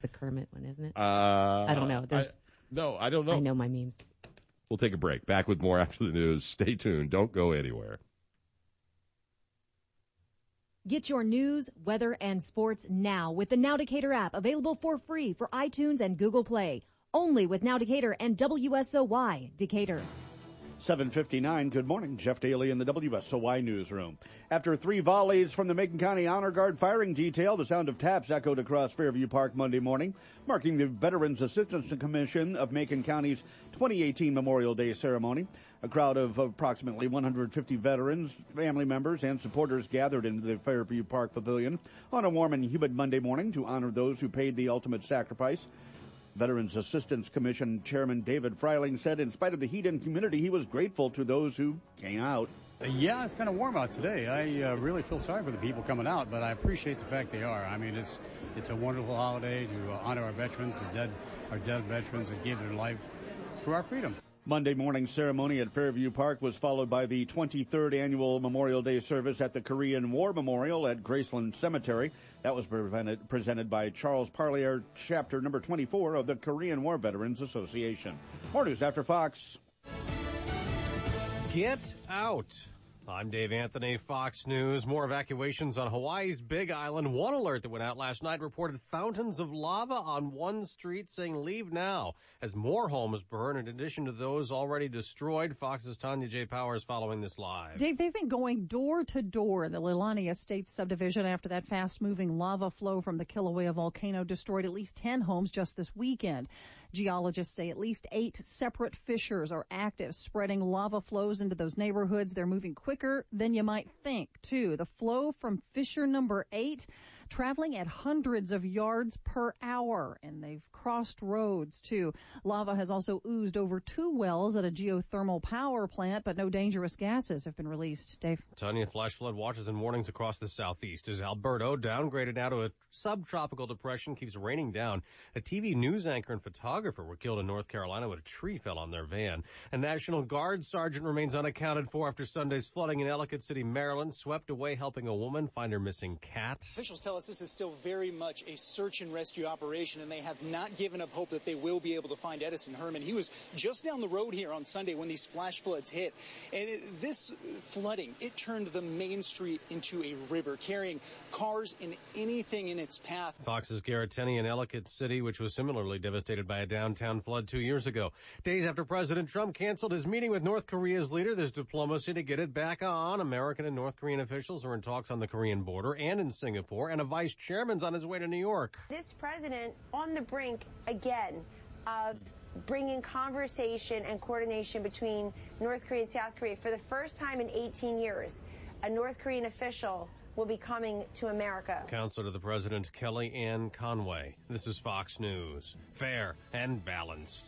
the Kermit one, isn't it? I don't know. No, I don't know. I know my memes. We'll take a break. Back with more after the news. Stay tuned. Don't go anywhere. Get your news, weather, and sports now with the Now Decatur app, available for free for iTunes and Google Play. Only with Now Decatur and WSOY Decatur. 7:59. Good morning. Jeff Daly in the WSOY newsroom. After 3 volleys from the Macon County Honor Guard firing detail, the sound of taps echoed across Fairview Park Monday morning, marking the Veterans Assistance Commission of Macon County's 2018 Memorial Day ceremony. A crowd of approximately 150 veterans, family members, and supporters gathered into the Fairview Park Pavilion on a warm and humid Monday morning to honor those who paid the ultimate sacrifice. Veterans Assistance Commission Chairman David Freiling said in spite of the heat and humidity, he was grateful to those who came out. Yeah, it's kind of warm out today. I really feel sorry for the people coming out, but I appreciate the fact they are. I mean, it's a wonderful holiday to honor our veterans, our dead veterans that gave their life for our freedom. Monday morning ceremony at Fairview Park was followed by the 23rd annual Memorial Day service at the Korean War Memorial at Graceland Cemetery. That was presented by Charles Parlier, chapter number 24 of the Korean War Veterans Association. More news after Fox. Get out. I'm Dave Anthony, Fox News. More evacuations on Hawaii's Big Island. One alert that went out last night reported fountains of lava on one street, saying leave now as more homes burn in addition to those already destroyed. Fox's Tanya J. Powers following this live. Dave, they've been going door to door in the Leilani Estates subdivision after that fast-moving lava flow from the Kilauea volcano destroyed at least 10 homes just this weekend. Geologists say at least 8 separate fissures are active, spreading lava flows into those neighborhoods. They're moving quicker than you might think, too. The flow from fissure number 8 traveling at hundreds of yards per hour, and they've crossed roads, too. Lava has also oozed over 2 wells at a geothermal power plant, but no dangerous gases have been released. Dave? Tanya, flash flood watches and warnings across the southeast as Alberto, downgraded now to a subtropical depression, keeps raining down. A TV news anchor and photographer were killed in North Carolina when a tree fell on their van. A National Guard sergeant remains unaccounted for after Sunday's flooding in Ellicott City, Maryland, swept away helping a woman find her missing cat. Officials tell us this is still very much a search and rescue operation, and they have not given up hope that they will be able to find Edison Herman. He was just down the road here on Sunday when these flash floods hit. And this flooding, it turned the main street into a river, carrying cars and anything in its path. Fox's Garrett Tenney in Ellicott City, which was similarly devastated by a downtown flood 2 years ago. Days after President Trump canceled his meeting with North Korea's leader, there's diplomacy to get it back on. American and North Korean officials are in talks on the Korean border and in Singapore, and a vice chairman's on his way to New York. This president on the brink again of bringing conversation and coordination between North Korea and South Korea. For the first time in 18 years, a North Korean official will be coming to America. Counselor to the President, Kellyanne Conway. This is Fox News. Fair and balanced.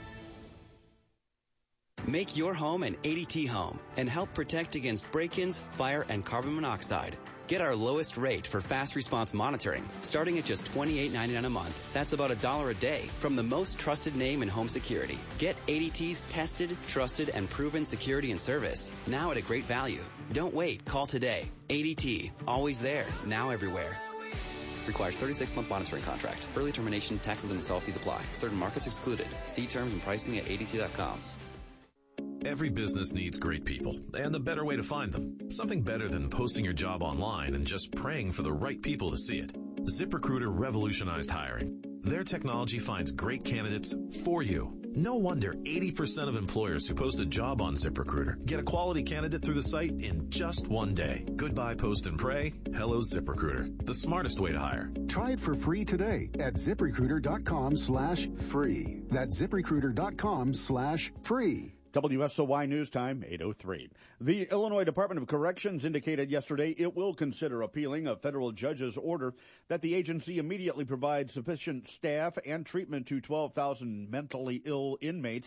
Make your home an ADT home and help protect against break-ins, fire, and carbon monoxide. Get our lowest rate for fast response monitoring, starting at just $28.99 a month. That's about $1 a day from the most trusted name in home security. Get ADT's tested, trusted, and proven security and service, now at a great value. Don't wait. Call today. ADT. Always there. Now everywhere. Requires 36-month monitoring contract. Early termination, taxes, and install fees apply. Certain markets excluded. See terms and pricing at ADT.com. Every business needs great people, and the better way to find them. Something better than posting your job online and just praying for the right people to see it. ZipRecruiter revolutionized hiring. Their technology finds great candidates for you. No wonder 80% of employers who post a job on ZipRecruiter get a quality candidate through the site in just one day. Goodbye post and pray. Hello ZipRecruiter. The smartest way to hire. Try it for free today at ZipRecruiter.com/free. That's ZipRecruiter.com/free. WSOY News Time, 8:03. The Illinois Department of Corrections indicated yesterday it will consider appealing a federal judge's order that the agency immediately provide sufficient staff and treatment to 12,000 mentally ill inmates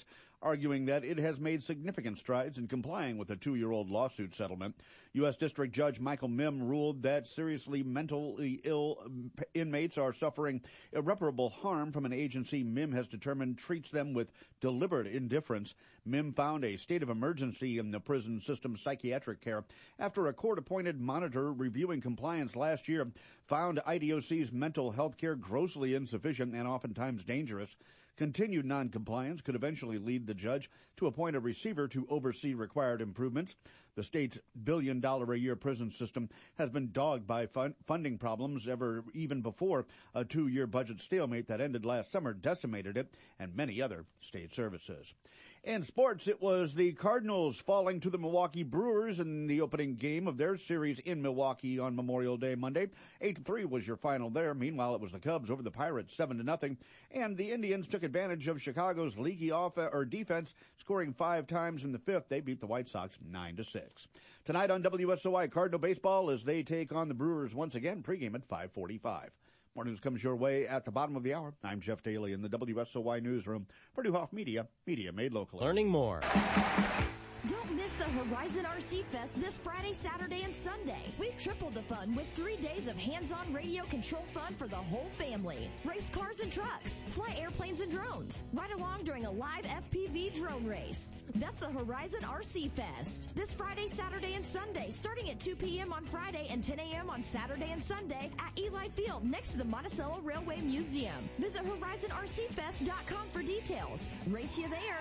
arguing that it has made significant strides in complying with a 2-year-old lawsuit settlement. U.S. District Judge Michael Mihm ruled that seriously mentally ill inmates are suffering irreparable harm from an agency Mihm has determined treats them with deliberate indifference. Mihm found a state of emergency in the prison system's psychiatric care after a court-appointed monitor reviewing compliance last year found IDOC's mental health care grossly insufficient and oftentimes dangerous. Continued noncompliance could eventually lead the judge to appoint a receiver to oversee required improvements. The state's billion-dollar-a-year prison system has been dogged by funding problems even before a 2-year budget stalemate that ended last summer decimated it and many other state services. In sports, it was the Cardinals falling to the Milwaukee Brewers in the opening game of their series in Milwaukee on Memorial Day Monday. 8-3 was your final there. Meanwhile, it was the Cubs over the Pirates 7-0, and the Indians took advantage of Chicago's leaky defense, scoring 5 times in the fifth. They beat the White Sox 9-6. Tonight on WSOY, Cardinal baseball as they take on the Brewers once again. Pregame at 5:45. More news comes your way at the bottom of the hour. I'm Jeff Daly in the WSOY newsroom for Neuhoff Media, media made locally. Learning more. Don't miss the Horizon RC Fest this Friday, Saturday, and Sunday. We've tripled the fun with 3 days of hands-on radio control fun for the whole family. Race cars and trucks, fly airplanes and drones, ride along during a live FPV drone race. That's the Horizon RC Fest. This Friday, Saturday, and Sunday, starting at 2 p.m. on Friday and 10 a.m. on Saturday and Sunday at Eli Field next to the Monticello Railway Museum. Visit HorizonRCFest.com for details. Race you there.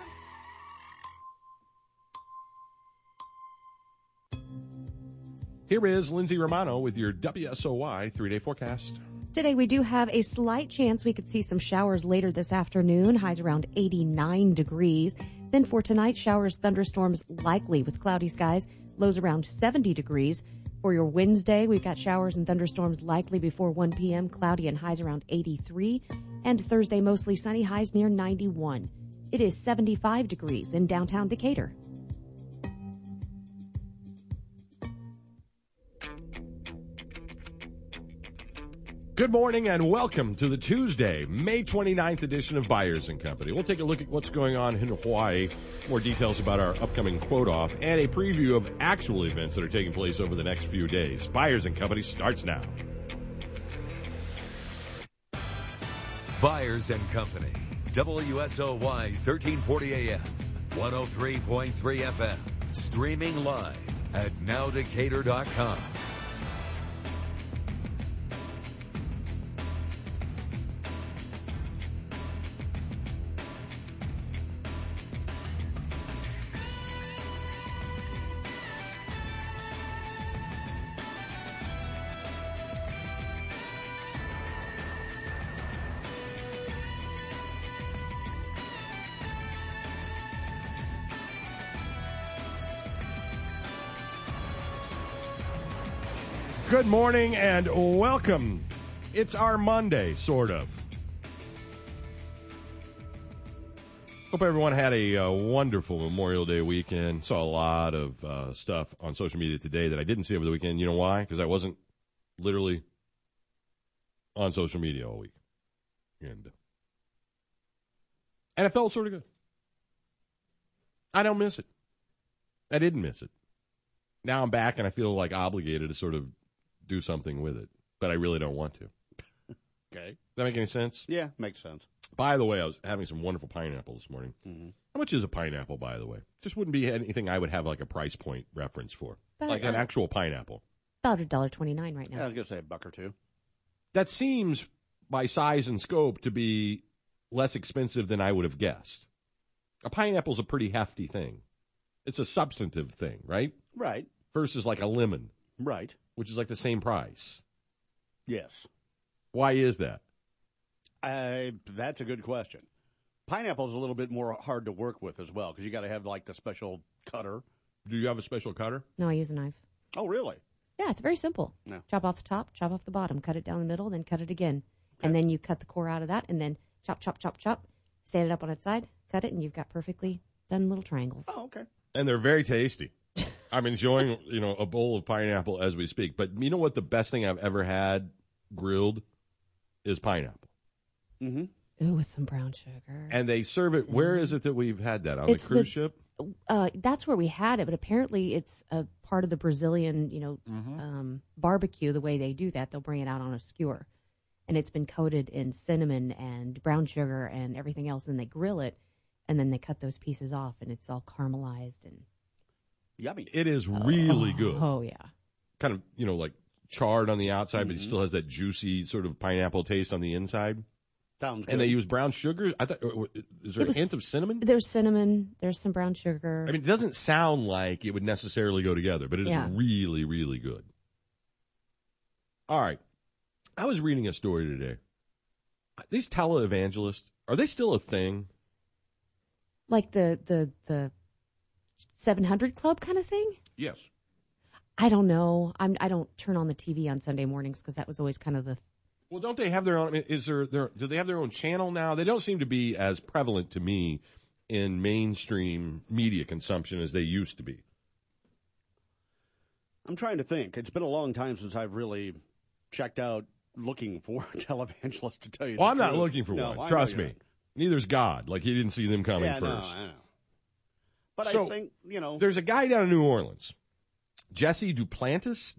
Here is Lindsay Romano with your WSOY 3-day forecast. Today we do have a slight chance we could see some showers later this afternoon, highs around 89 degrees. Then for tonight, showers, thunderstorms likely with cloudy skies, lows around 70 degrees. For your Wednesday, we've got showers and thunderstorms likely before 1 p.m., cloudy and highs around 83. And Thursday, mostly sunny, highs near 91. It is 75 degrees in downtown Decatur. Good morning and welcome to the Tuesday, May 29th edition of Byers & Company. We'll take a look at what's going on in Hawaii, more details about our upcoming quote-off, and a preview of actual events that are taking place over the next few days. Byers & Company starts now. Byers & Company, WSOY 1340 AM, 103.3 FM, streaming live at nowdecatur.com. Good morning and welcome. It's our Monday, sort of. Hope everyone had a wonderful Memorial Day weekend. Saw a lot of stuff on social media today that I didn't see over the weekend. You know why? Because I wasn't literally on social media all week. And it felt sort of good. I don't miss it. I didn't miss it. Now I'm back and I feel like obligated to sort of do something with it, but I really don't want to. Okay. Does that make any sense? Yeah, makes sense. By the way, I was having some wonderful pineapple this morning. Mm-hmm. How much is a pineapple, by the way? Just wouldn't be anything I would have like a price point reference for. Like an actual pineapple. About $1.29 right now. Yeah, I was going to say $1 or $2. That seems, by size and scope, to be less expensive than I would have guessed. A pineapple's a pretty hefty thing. It's a substantive thing, right? Right. Versus like a lemon. Right. Which is like the same price. Yes. Why is that? That's a good question. Pineapple's a little bit more hard to work with as well because you got to have like the special cutter. Do you have a special cutter? No, I use a knife. Oh, really? Yeah, it's very simple. No. Chop off the top, chop off the bottom, cut it down the middle, then cut it again. Okay. And then you cut the core out of that, and then chop, chop, chop, chop, stand it up on its side, cut it, and you've got perfectly done little triangles. Oh, okay. And they're very tasty. I'm enjoying, a bowl of pineapple as we speak. But you know what the best thing I've ever had grilled is pineapple. Mm-hmm. Ooh, with some brown sugar. And they serve it. Where is it that we've had that? On the cruise ship? That's where we had it, but apparently it's a part of the Brazilian, barbecue. The way they do that, they'll bring it out on a skewer, and it's been coated in cinnamon and brown sugar and everything else. And they grill it, and then they cut those pieces off, and it's all caramelized and yummy. It is really good. Oh yeah. Kind of, like charred on the outside, but it still has that juicy sort of pineapple taste on the inside. Sounds good. And they use brown sugar. I thought, is there a hint of cinnamon? There's cinnamon. There's some brown sugar. I mean, it doesn't sound like it would necessarily go together, but it is really, really good. All right. I was reading a story today. These televangelists, are they still a thing? Like the 700 Club kind of thing? Yes. I don't know. I don't turn on the TV on Sunday mornings because that was always kind of the. Well, don't they have their own? Do they have their own channel now? They don't seem to be as prevalent to me in mainstream media consumption as they used to be. I'm trying to think. It's been a long time since I've really checked out looking for televangelists, to tell you the truth. Well, I'm not looking for one. Trust me. Not. Neither's God. Like, he didn't see them coming first. No, I know. But so, I think, there's a guy down in New Orleans, Jesse Duplantis,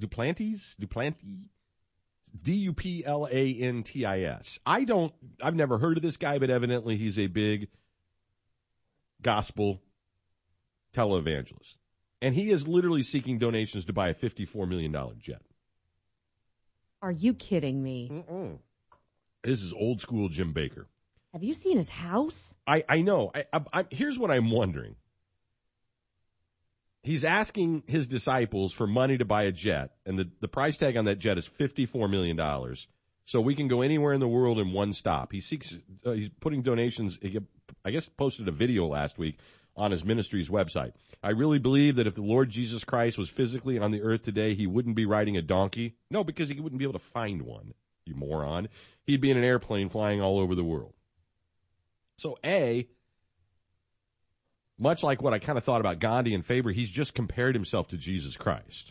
Duplantis. I've never heard of this guy, but evidently he's a big gospel televangelist. And he is literally seeking donations to buy a $54 million jet. Are you kidding me? Mm-mm. This is old school Jim Baker. Have you seen his house? I know. Here's what I'm wondering. He's asking his disciples for money to buy a jet, and the price tag on that jet is $54 million. So we can go anywhere in the world in one stop. He's putting donations. He, I guess, posted a video last week on his ministry's website. I really believe that if the Lord Jesus Christ was physically on the earth today, he wouldn't be riding a donkey. No, because he wouldn't be able to find one, you moron. He'd be in an airplane flying all over the world. So, much like what I kind of thought about Gandhi and Faber, he's just compared himself to Jesus Christ.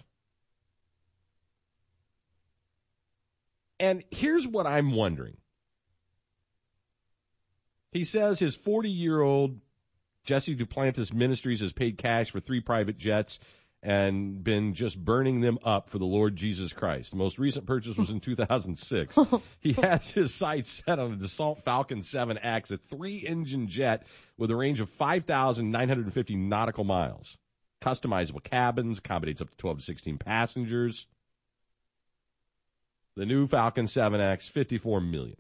And here's what I'm wondering. He says his 40-year-old Jesse Duplantis Ministries has paid cash for 3 private jets and been just burning them up for the Lord Jesus Christ. The most recent purchase was in 2006. He has his sights set on a Dassault Falcon 7X, a 3-engine jet with a range of 5,950 nautical miles. Customizable cabins, accommodates up to 12 to 16 passengers. The new Falcon 7X, $54 million.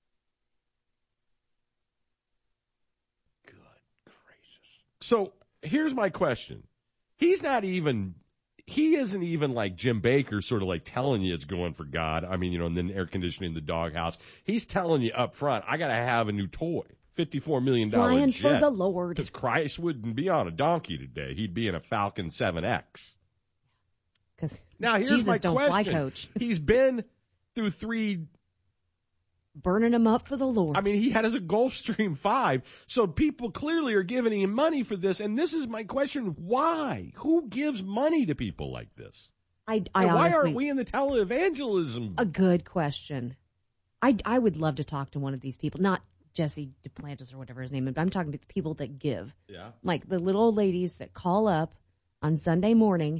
Good gracious. So here's my question. He isn't even like Jim Baker, sort of like telling you it's going for God. I mean, and then air conditioning the doghouse. He's telling you up front, I got to have a new toy. $54 million Flying jet. for the Lord. Because Christ wouldn't be on a donkey today. He'd be in a Falcon 7X. Because now here's Jesus my don't question. fly coach. He's been through 3. Burning him up for the Lord. I mean, he had his Gulfstream 5, so people clearly are giving him money for this, and this is my question, why? Who gives money to people like this? Why honestly, aren't we in the televangelism? A good question. I would love to talk to one of these people, not Jesse Duplantis or whatever his name is, but I'm talking to the people that give. Yeah. Like the little old ladies that call up on Sunday morning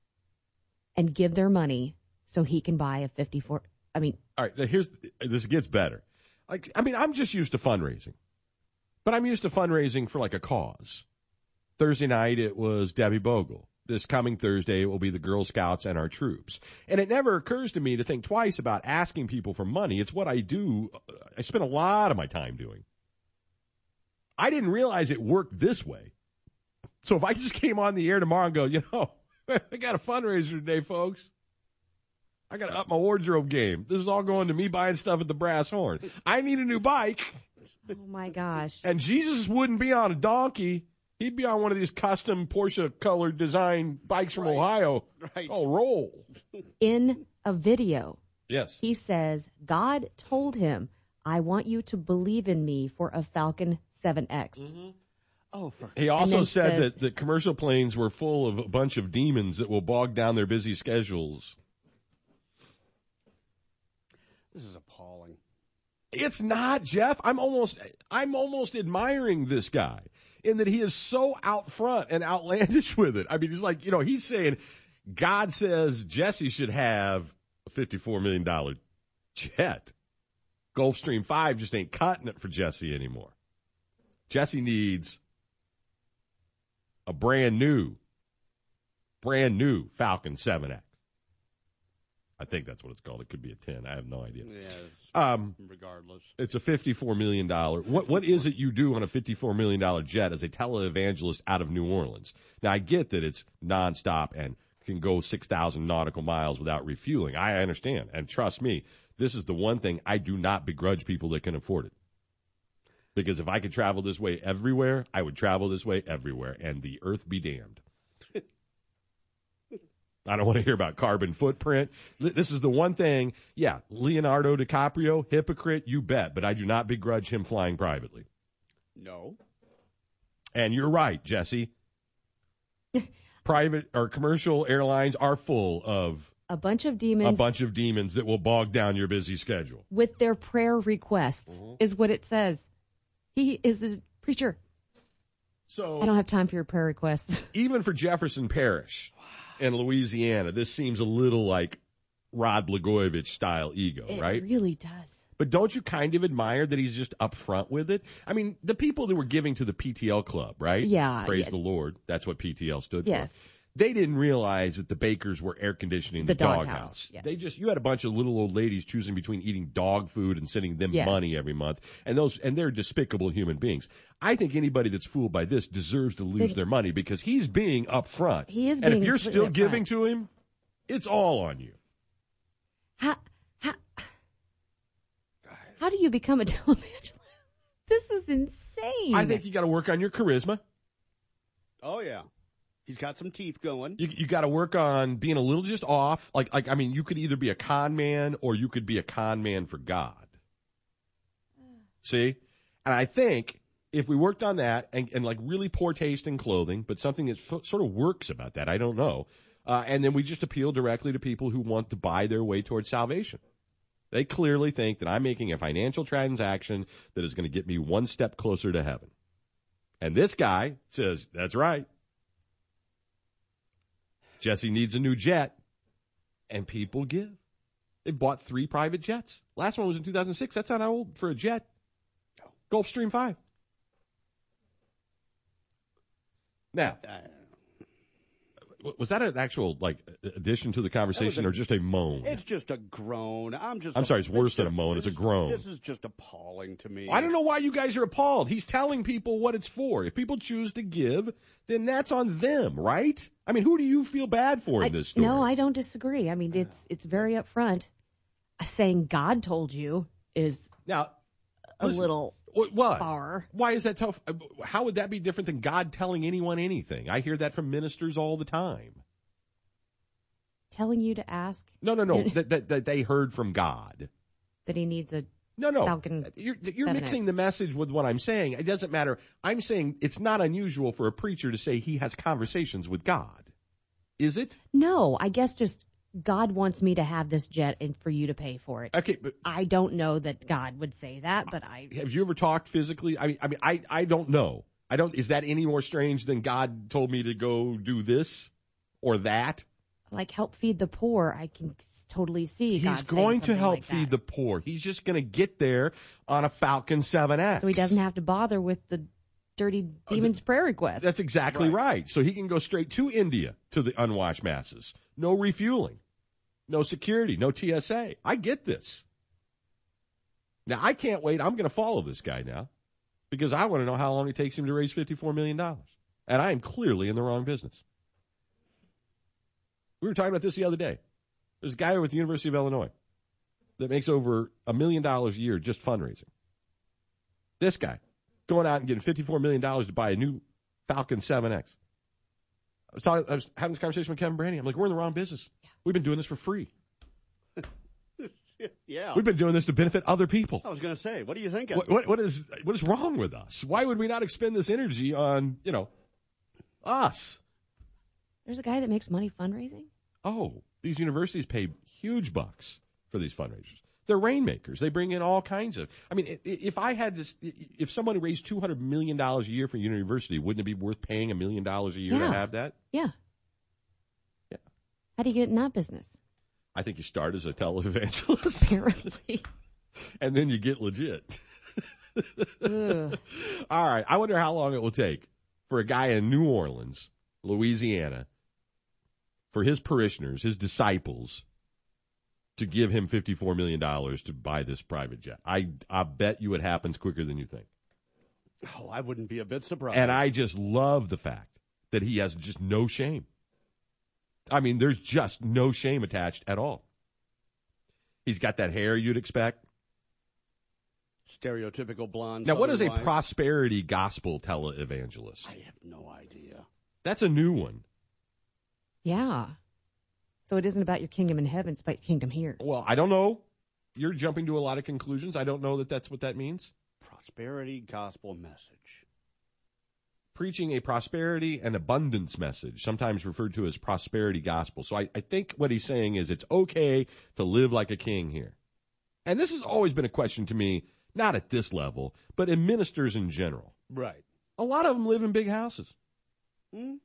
and give their money so he can buy a 54. I mean, all right, this gets better. I'm just used to fundraising. But I'm used to fundraising for like a cause. Thursday night it was Debbie Bogle. This coming Thursday it will be the Girl Scouts and our troops. And it never occurs to me to think twice about asking people for money. It's what I do. I spend a lot of my time doing. I didn't realize it worked this way. So if I just came on the air tomorrow and go, I got a fundraiser today, folks. I got to up my wardrobe game. This is all going to me buying stuff at the Brass Horn. I need a new bike. Oh, my gosh. And Jesus wouldn't be on a donkey. He'd be on one of these custom Porsche-colored design bikes from Ohio. Right. Oh, roll. In a video, yes, he says, God told him, I want you to believe in me for a Falcon 7X. Mm-hmm. He also said that the commercial planes were full of a bunch of demons that will bog down their busy schedules. This is appalling. It's not, Jeff. I'm almost admiring this guy in that he is so out front and outlandish with it. I mean, he's like, he's saying God says Jesse should have a $54 million jet. Gulfstream 5 just ain't cutting it for Jesse anymore. Jesse needs a brand new Falcon 7X. I think that's what it's called. It could be a 10. I have no idea. Yeah, regardless. It's a $54 million. What is it you do on a $54 million jet as a televangelist out of New Orleans? Now, I get that it's nonstop and can go 6,000 nautical miles without refueling. I understand. And trust me, this is the one thing I do not begrudge people that can afford it. Because if I could travel this way everywhere, I would travel this way everywhere, and the earth be damned. I don't want to hear about carbon footprint. This is the one thing. Yeah, Leonardo DiCaprio, hypocrite, you bet, but I do not begrudge him flying privately. No. And you're right, Jesse. Private or commercial airlines are full of a bunch of demons that will bog down your busy schedule. With their prayer requests, is what it says. He is a preacher. So I don't have time for your prayer requests. Even for Jefferson Parish in Louisiana, this seems a little like Rod Blagojevich style ego, right? It really does. But don't you kind of admire that he's just upfront with it? I mean, the people that were giving to the PTL Club, right? Yeah. Praise the Lord. That's what PTL stood for. Yes. They didn't realize that the bakers were air conditioning the doghouse. Yes. You had a bunch of little old ladies choosing between eating dog food and sending them money every month. And they're despicable human beings. I think anybody that's fooled by this deserves to lose their money because he's being upfront. He is and being if you're still upfront. giving to him, it's all on you. How do you become a televangelist? This is insane. I think you got to work on your charisma. Oh, yeah. He's got some teeth going. You got to work on being a little just off. I mean, you could either be a con man or you could be a con man for God. See? And I think if we worked on that and like really poor taste in clothing, but something that sort of works about that, I don't know. And then we just appeal directly to people who want to buy their way towards salvation. They clearly think that I'm making a financial transaction that is going to get me one step closer to heaven. And this guy says, that's right. Jesse needs a new jet. And people give. They bought 3 private jets. Last one was in 2006. That's not old for a jet. Gulfstream 5. Now, was that an actual addition to the conversation or just a moan? It's just a groan. I'm sorry, it's worse than a moan. It's a groan. This is just appalling to me. I don't know why you guys are appalled. He's telling people what it's for. If people choose to give, then that's on them, right? I mean, who do you feel bad for in this story? No, I don't disagree. I mean, it's very upfront. Saying God told you is now a little what? far. Why is that tough? How would that be different than God telling anyone anything? I hear that from ministers all the time. Telling you to ask? No. that they heard from God. That he needs a No. Falcon. You're mixing the message with what I'm saying. It doesn't matter. I'm saying it's not unusual for a preacher to say he has conversations with God. Is it? No, I guess just God wants me to have this jet and for you to pay for it. Okay, but I don't know that God would say that, but have you ever talked physically? I mean, I don't know. Is that any more strange than God told me to go do this or that? Like help feed the poor, I can totally see. He's going to help feed the poor. He's just going to get there on a Falcon 7X. So he doesn't have to bother with the dirty demon's prayer request. That's exactly right. So he can go straight to India to the unwashed masses. No refueling. No security, no TSA. I get this. Now, I can't wait. I'm going to follow this guy now because I want to know how long it takes him to raise $54 million. And I am clearly in the wrong business. We were talking about this the other day. There's a guy with the University of Illinois that makes over $1 million a year just fundraising. This guy going out and getting $54 million to buy a new Falcon 7X. I was having this conversation with Kevin Brandy. I'm like, we're in the wrong business. Yeah. We've been doing this for free. Yeah. We've been doing this to benefit other people. I was going to say, what do you think? What is wrong with us? Why would we not expend this energy on, us? There's a guy that makes money fundraising? Oh, these universities pay huge bucks for these fundraisers. They're rainmakers. They bring in all kinds of. I mean, if someone raised $200 million a year for a university, wouldn't it be worth paying $1 million a year to have that? Yeah. Yeah. How do you get in that business? I think you start as a televangelist. Apparently. And then you get legit. Ugh. All right. I wonder how long it will take for a guy in New Orleans, Louisiana, for his parishioners, his disciples, to give him $54 million to buy this private jet. I bet you it happens quicker than you think. Oh, I wouldn't be a bit surprised. And I just love the fact that he has just no shame. I mean, there's just no shame attached at all. He's got that hair you'd expect. Stereotypical blonde. Now, what is a otherwise. prosperity gospel televangelist? I have no idea. That's a new one. Yeah. So it isn't about your kingdom in heaven, it's about your kingdom here. Well, I don't know. You're jumping to a lot of conclusions. I don't know that that's what that means. Prosperity gospel message. Preaching a prosperity and abundance message, sometimes referred to as prosperity gospel. So I think what he's saying is it's okay to live like a king here. And this has always been a question to me, not at this level, but in ministers in general. Right. A lot of them live in big houses. Hmm?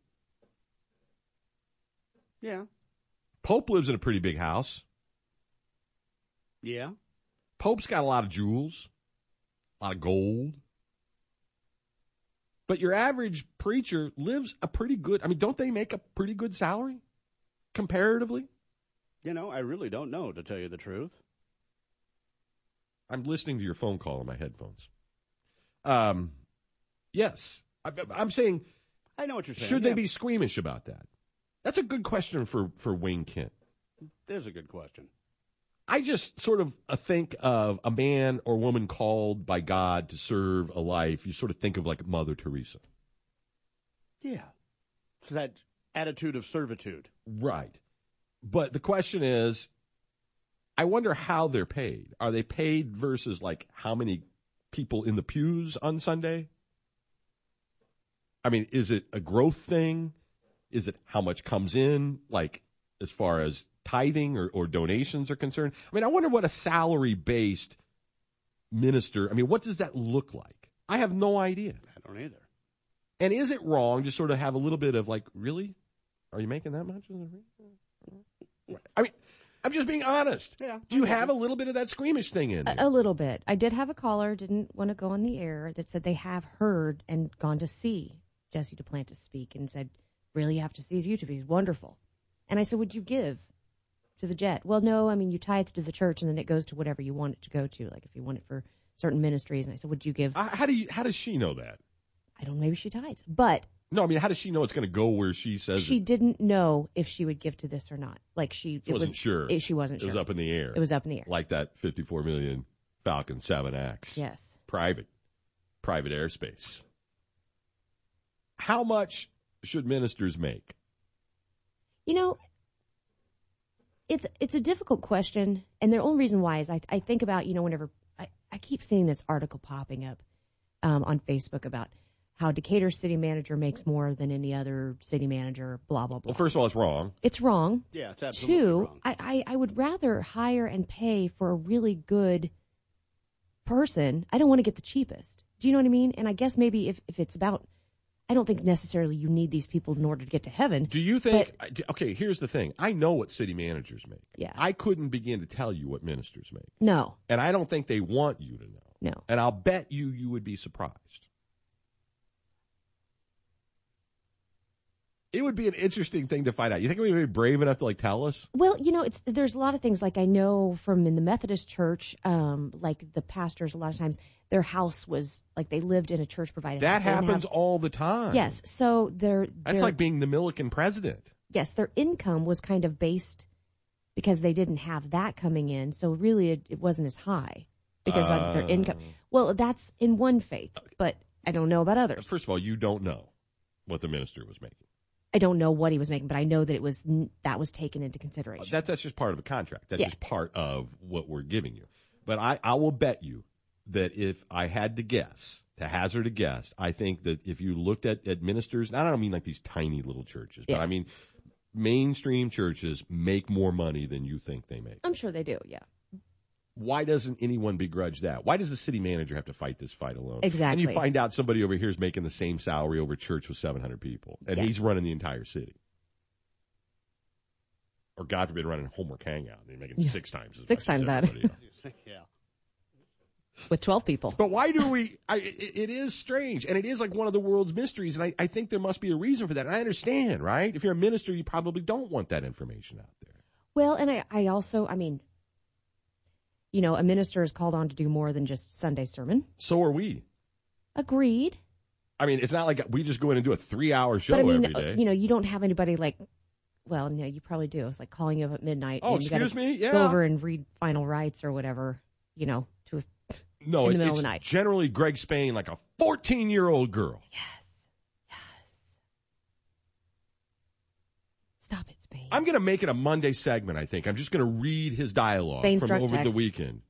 Yeah. Pope lives in a pretty big house. Yeah. Pope's got a lot of jewels, a lot of gold. But your average preacher lives a pretty good, don't they make a pretty good salary comparatively? I really don't know, to tell you the truth. I'm listening to your phone call on my headphones. Yes. I'm saying, I know what you're saying. Should they be squeamish about that? That's a good question for Wayne Kent. It is a good question. I just sort of think of a man or woman called by God to serve a life. You sort of think of like Mother Teresa. Yeah. It's that attitude of servitude. Right. But the question is, I wonder how they're paid. Are they paid versus like how many people in the pews on Sunday? I mean, is it a growth thing? Is it how much comes in, like as far as tithing or donations are concerned? I mean, I wonder what a salary-based minister, what does that look like? I have no idea. I don't either. And is it wrong to sort of have a little bit of like, really? Are you making that much? I'm just being honest. Yeah. Do you have a little bit of that squeamish thing in there? A little bit. I did have a caller, didn't want to go on the air, that said they have heard and gone to see Jesse Duplantis speak and said, really, you have to see his YouTube. He's wonderful. And I said, would you give to the jet? Well, no, you tithe to the church and then it goes to whatever you want it to go to, like if you want it for certain ministries. And I said, would you give? How does she know that? I don't know, maybe she tithes. But no, how does she know it's going to go where she says she didn't know if she would give to this or not. Like she wasn't sure. She wasn't sure. It was up in the air. It was up in the air. Like that 54 million Falcon 7X. Yes. Private airspace. How much should ministers make? It's a difficult question, and the only reason why is I think about, whenever I keep seeing this article popping up on Facebook about how Decatur city manager makes more than any other city manager, blah, blah, blah. Well, first of all, it's wrong. It's wrong. Yeah, it's absolutely wrong. I would rather hire and pay for a really good person. I don't want to get the cheapest. Do you know what I mean? And I guess maybe if it's about, I don't think necessarily you need these people in order to get to heaven. Do you think, okay, here's the thing. I know what city managers make. Yeah. I couldn't begin to tell you what ministers make. No. And I don't think they want you to know. No. And I'll bet you would be surprised. It would be an interesting thing to find out. You think we would be brave enough to tell us? Well, there's a lot of things I know from in the Methodist church, the pastors a lot of times their house was they lived in a church provided house. That happens all the time. Yes, so that's like being the Milliken president. Yes, their income was kind of based because they didn't have that coming in, so really it wasn't as high because of their income. Well, that's in one faith, but I don't know about others. First of all, you don't know what the minister was making. I don't know what he was making, but I know that that was taken into consideration. That's just part of a contract. That's just part of what we're giving you. But I will bet you that if I had to hazard a guess, I think that if you looked at ministers, and I don't mean like these tiny little churches, but I mean mainstream churches make more money than you think they make. I'm sure they do, yeah. Why doesn't anyone begrudge that? Why does the city manager have to fight this fight alone? Exactly. And you find out somebody over here is making the same salary over church with 700 people, and he's running the entire city. Or, God forbid, running Homework Hangout. They're making 6 times as much. 6 times that. Yeah. With 12 people. But why do we? It is strange, and it is like one of the world's mysteries, and I think there must be a reason for that. And I understand, right? If you're a minister, you probably don't want that information out there. Well, and I also, I mean, you know, a minister is called on to do more than just Sunday sermon. So are we. Agreed. I mean, it's not like we just go in and do a 3-hour show but I mean, every day. You know, you don't have anybody like, well, no, you probably do. It's like calling you up at midnight. Oh, and you excuse me? Yeah. Go over and read final rites or whatever, you know, in the middle of the night. Generally Greg Spain, like a 14-year-old girl. Yes. Stop it, Spain. I'm going to make it a Monday segment, I think. I'm just going to read his dialogue Spain from struck over the text. weekend.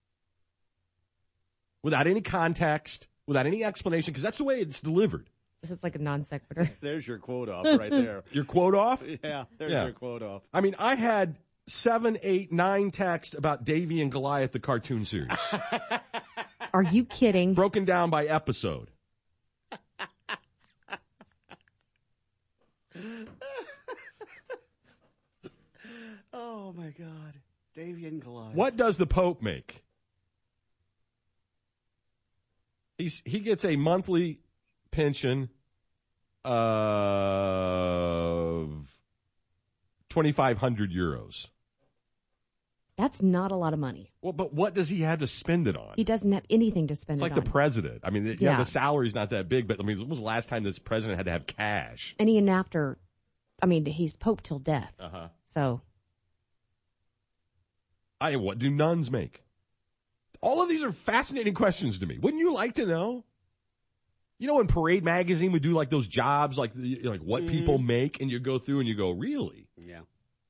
Without any context, without any explanation, because that's the way it's delivered. This is like a non sequitur. There's your quote off right there. Your quote off? Yeah, there's your quote off. I mean, I had 7, 8, 9 texts about Davy and Goliath, the cartoon series. Are you kidding? Broken down by episode. Oh, my God. Davy and Goliath. What does the Pope make? He gets a monthly pension of 2,500 euros. That's not a lot of money. Well, but what does he have to spend it on? He doesn't have anything to spend It's it like on. the president. I mean, the salary's not that big, but I mean, when was the last time this president had to have cash? And even after, I mean, he's Pope till death. Uh-huh. So. What do nuns make? All of these are fascinating questions to me. Wouldn't you like to know? You know, when Parade Magazine would do like those jobs, like what people make, and you go through and you go, really? Yeah.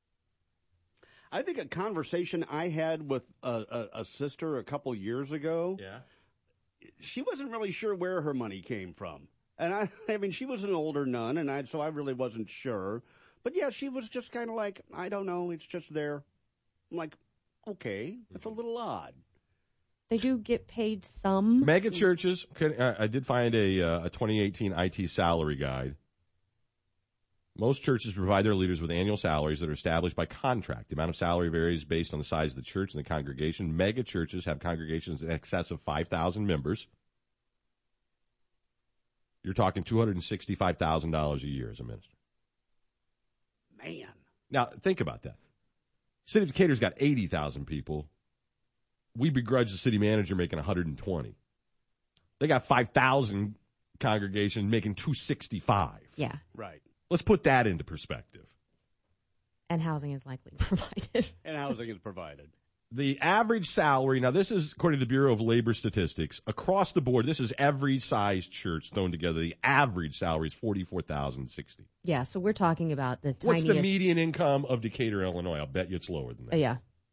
I think a conversation I had with a sister a couple years ago. Yeah. She wasn't really sure where her money came from, and I mean, she was an older nun, and so I really wasn't sure. But yeah, she was just kind of like, I don't know, it's just there. I'm like, okay, that's a little odd. They do get paid some. Mega churches. I did find a 2018 IT salary guide. Most churches provide their leaders with annual salaries that are established by contract. The amount of salary varies based on the size of the church and the congregation. Mega churches have congregations in excess of 5,000 members. You're talking $265,000 a year as a minister. Man. Now, think about that. City of Decatur's got 80,000 people. We begrudge the city manager making 120. They got 5,000 congregation making 265. Yeah. Right. Let's put that into perspective. And housing is likely provided. And housing is provided. The average salary, now this is according to the Bureau of Labor Statistics, across the board, this is every size church thrown together. The average salary is $44,060. Yeah, so we're talking about the tiniest. What's the median income of Decatur, Illinois? I'll bet you it's lower than that. Yeah.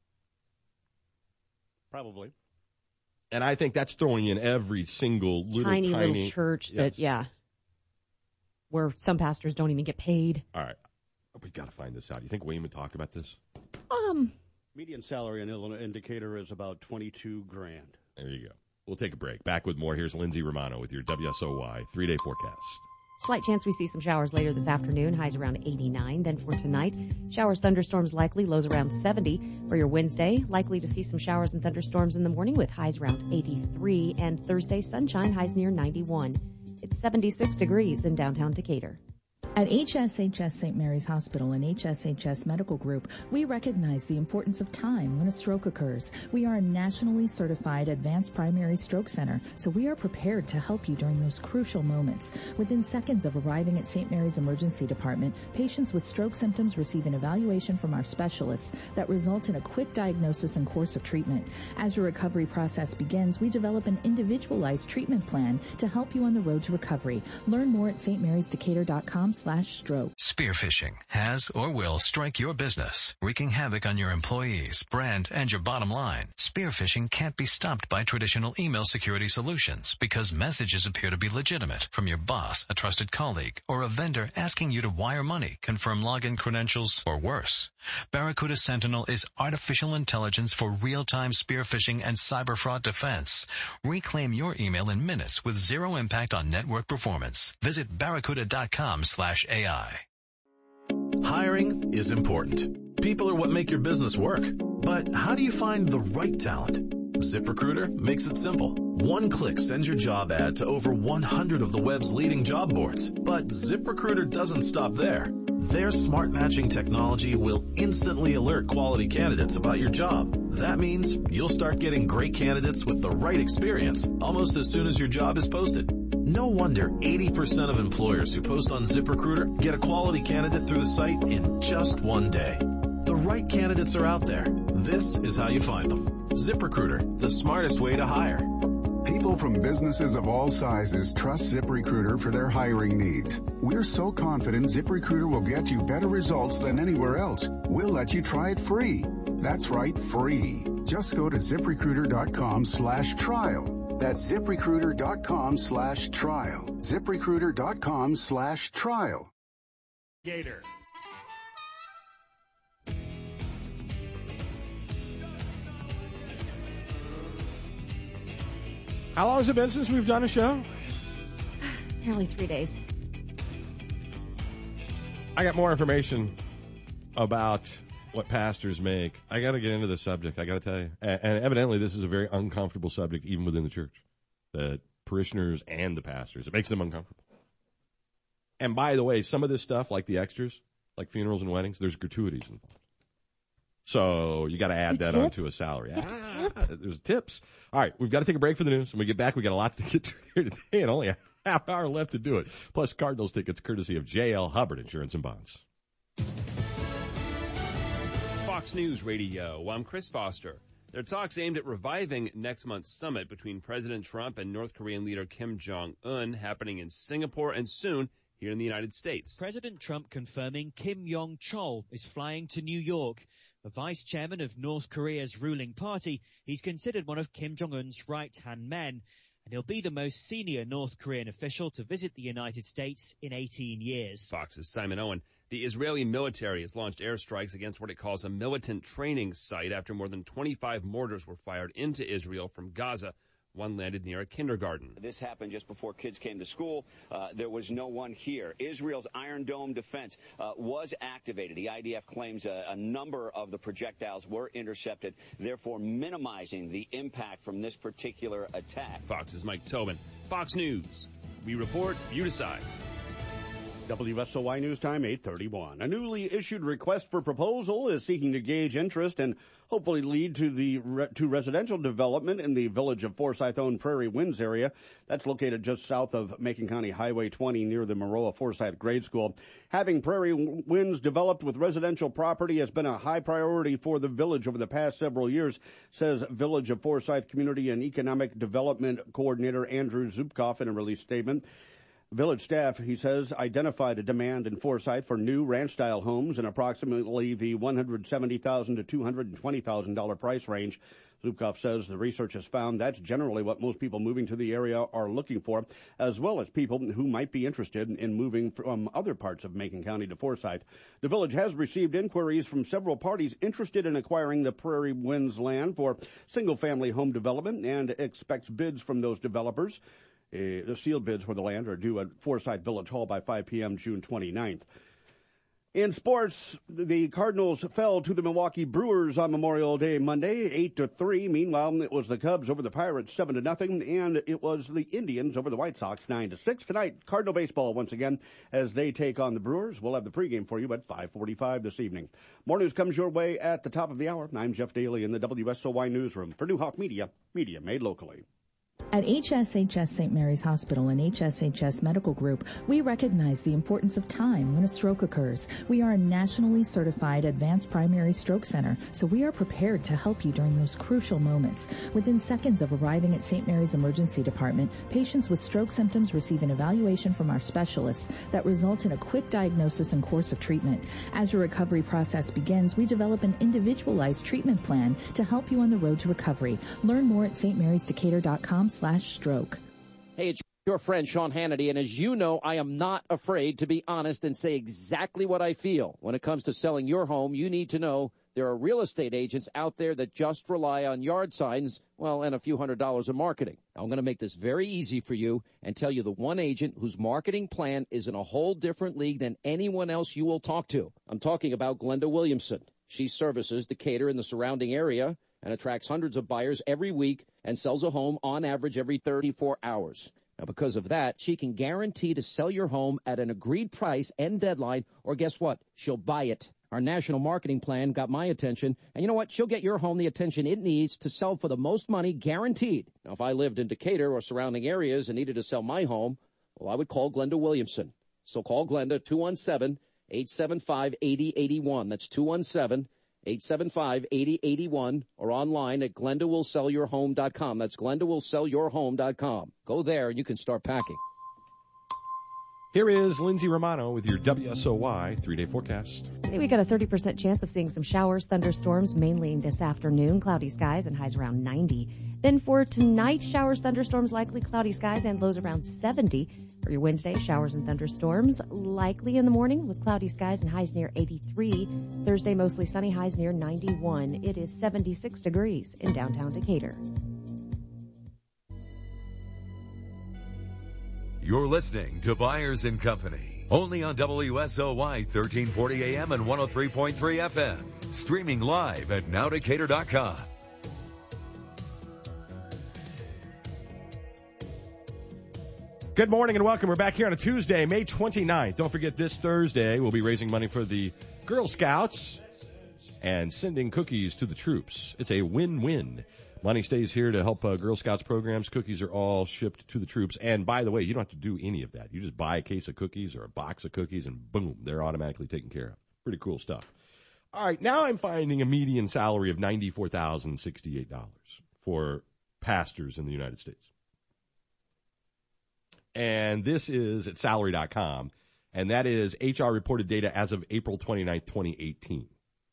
Probably. And I think that's throwing in every single tiny little church that, where some pastors don't even get paid. All right. We got to find this out. You think Wayne would talk about this? Median salary in Illinois Decatur is about $22,000. There you go. We'll take a break. Back with more. Here's Lindsay Romano with your WSOY 3-day forecast. Slight chance we see some showers later this afternoon. Highs around 89. Then for tonight, showers, thunderstorms likely. Lows around 70. For your Wednesday, likely to see some showers and thunderstorms in the morning with highs around 83. And Thursday, sunshine, highs near 91. It's 76 degrees in downtown Decatur. At HSHS St. Mary's Hospital and HSHS Medical Group, we recognize the importance of time when a stroke occurs. We are a nationally certified advanced primary stroke center, so we are prepared to help you during those crucial moments. Within seconds of arriving at St. Mary's Emergency Department, patients with stroke symptoms receive an evaluation from our specialists that result in a quick diagnosis and course of treatment. As your recovery process begins, we develop an individualized treatment plan to help you on the road to recovery. Learn more at stmarysdecatur.com/ ZipRecruiter.com/stroke. Spearphishing has or will strike your business, wreaking havoc on your employees, brand, and your bottom line. Spearphishing can't be stopped by traditional email security solutions because messages appear to be legitimate from your boss, a trusted colleague, or a vendor asking you to wire money, confirm login credentials, or worse. Barracuda Sentinel is artificial intelligence for real-time spearphishing and cyber fraud defense. Reclaim your email in minutes with zero impact on network performance. Visit barracuda.com/AI. Hiring is important. People are what make your business work. But how do you find the right talent? ZipRecruiter makes it simple. One click sends your job ad to over 100 of the web's leading job boards. But ZipRecruiter doesn't stop there. Their smart matching technology will instantly alert quality candidates about your job. That means you'll start getting great candidates with the right experience almost as soon as your job is posted. No wonder 80% of employers who post on ZipRecruiter get a quality candidate through the site in just one day. The right candidates are out there. This is how you find them. ZipRecruiter, the smartest way to hire. People from businesses of all sizes trust ZipRecruiter for their hiring needs. We're so confident ZipRecruiter will get you better results than anywhere else. We'll let you try it free. That's right, free. Just go to ZipRecruiter.com/trial. That's ZipRecruiter.com/trial. ZipRecruiter.com/trial. Gator. How long has it been since we've done a show? Nearly 3 days. I got more information about what pastors make. I got to get into this subject. I got to tell you. And evidently this is a very uncomfortable subject even within the church. The parishioners and the pastors. It makes them uncomfortable. And by the way, some of this stuff, like the extras, like funerals and weddings, there's gratuities involved. So you got to add that onto a salary. There's tips. All right, we've got to take a break for the news. When we get back, we got a lot to get to here today and only a half hour left to do it. Plus Cardinals tickets courtesy of J.L. Hubbard Insurance and Bonds. Fox News Radio. I'm Chris Foster. There are talks aimed at reviving next month's summit between President Trump and North Korean leader Kim Jong-un happening in Singapore and soon here in the United States. President Trump confirming Kim Yong-chol is flying to New York. The vice chairman of North Korea's ruling party, he's considered one of Kim Jong-un's right-hand men, and he'll be the most senior North Korean official to visit the United States in 18 years. Fox's Simon Owen. The Israeli military has launched airstrikes against what it calls a militant training site after more than 25 mortars were fired into Israel from Gaza. One landed near a kindergarten. This happened just before kids came to school. There was no one here. Israel's Iron Dome defense was activated. The IDF claims a number of the projectiles were intercepted, therefore minimizing the impact from this particular attack. Fox's Mike Tobin. Fox News. We report, you decide. WSOY News Time, 8:31. A newly issued request for proposal is seeking to gauge interest and hopefully lead to residential development in the village of Forsyth-owned Prairie Winds area. That's located just south of Macon County Highway 20 near the Maroa Forsyth Grade School. Having Prairie Winds developed with residential property has been a high priority for the village over the past several years, says Village of Forsyth Community and Economic Development Coordinator Andrew Zubkoff in a release statement. Village staff, he says, identified a demand in Forsyth for new ranch-style homes in approximately the $170,000 to $220,000 price range. Zubkoff says the research has found that's generally what most people moving to the area are looking for, as well as people who might be interested in moving from other parts of Macon County to Forsyth. The village has received inquiries from several parties interested in acquiring the Prairie Winds land for single-family home development and expects bids from those developers. The sealed bids for the land are due at Forsyth Village Hall by 5 p.m. June 29th. In sports, the Cardinals fell to the Milwaukee Brewers on Memorial Day Monday, 8-3. Meanwhile, it was the Cubs over the Pirates, 7-0, and it was the Indians over the White Sox, 9-6. Tonight, Cardinal baseball once again as they take on the Brewers. We'll have the pregame for you at 5:45 this evening. More news comes your way at the top of the hour. I'm Jeff Daly in the WSOY newsroom for New Hawk Media, media made locally. At HSHS St. Mary's Hospital and HSHS Medical Group, we recognize the importance of time when a stroke occurs. We are a nationally certified advanced primary stroke center, so we are prepared to help you during those crucial moments. Within seconds of arriving at St. Mary's Emergency Department, patients with stroke symptoms receive an evaluation from our specialists that results in a quick diagnosis and course of treatment. As your recovery process begins, we develop an individualized treatment plan to help you on the road to recovery. Learn more at stmarysdecatur.com/stroke. Hey, it's your friend Sean Hannity, and as you know, I am not afraid to be honest and say exactly what I feel. When it comes to selling your home, you need to know there are real estate agents out there that just rely on yard signs, and a few $100s of marketing. I'm going to make this very easy for you and tell you the one agent whose marketing plan is in a whole different league than anyone else you will talk to. I'm talking about Glenda Williamson. She services Decatur and the surrounding area and attracts hundreds of buyers every week and sells a home on average every 34 hours. Now, because of that, she can guarantee to sell your home at an agreed price and deadline, or guess what? She'll buy it. Our national marketing plan got my attention, and you know what? She'll get your home the attention it needs to sell for the most money, guaranteed. Now, if I lived in Decatur or surrounding areas and needed to sell my home, I would call Glenda Williamson. So call Glenda, 217-875-8081. That's 217-875-8081, or online at glendawillsellyourhome.com. That's glendawillsellyourhome.com. Go there and you can start packing. Here is Lindsay Romano with your WSOY 3-day forecast. Today we got a 30% chance of seeing some showers, thunderstorms, mainly this afternoon. Cloudy skies and highs around 90. Then for tonight, showers, thunderstorms, likely cloudy skies and lows around 70. For your Wednesday, showers and thunderstorms, likely in the morning with cloudy skies and highs near 83. Thursday, mostly sunny, highs near 91. It is 76 degrees in downtown Decatur. You're listening to Byers & Company, only on WSOY 1340 AM and 103.3 FM. Streaming live at nowdecatur.com. Good morning and welcome. We're back here on a Tuesday, May 29th. Don't forget this Thursday we'll be raising money for the Girl Scouts and sending cookies to the troops. It's a win-win. Money stays here to help Girl Scouts programs. Cookies are all shipped to the troops. And by the way, you don't have to do any of that. You just buy a case of cookies or a box of cookies and boom, they're automatically taken care of. Pretty cool stuff. All right, now I'm finding a median salary of $94,068 for pastors in the United States. And this is at salary.com, and that is HR reported data as of April 29th, 2018.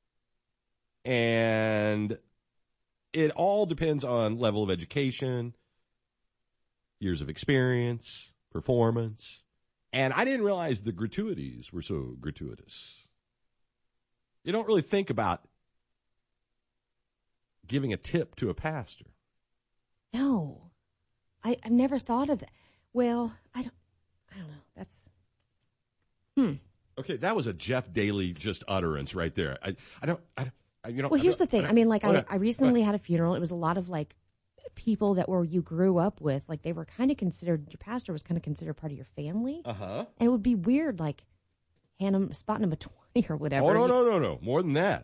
And it all depends on level of education, years of experience, performance, and I didn't realize the gratuities were so gratuitous. You don't really think about giving a tip to a pastor. No, I've never thought of that. Well, I don't know. That's Okay, that was a Jeff Daly just utterance right there. Well, here's the thing. I mean, like, I recently had a funeral. It was a lot of, like, people that you grew up with. Like, they were kind of considered, your pastor was kind of considered part of your family. Uh-huh. And it would be weird, like, spotting him a 20 or whatever. Oh, no. More than that.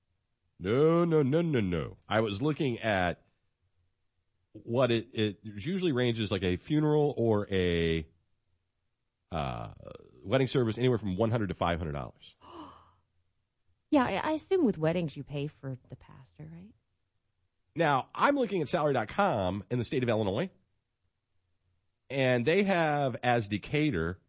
No. I was looking at what it usually ranges, like a funeral or a wedding service, anywhere from $100 to $500. Yeah, I assume with weddings you pay for the pastor, right? Now, I'm looking at salary.com in the state of Illinois, and they have as Decatur.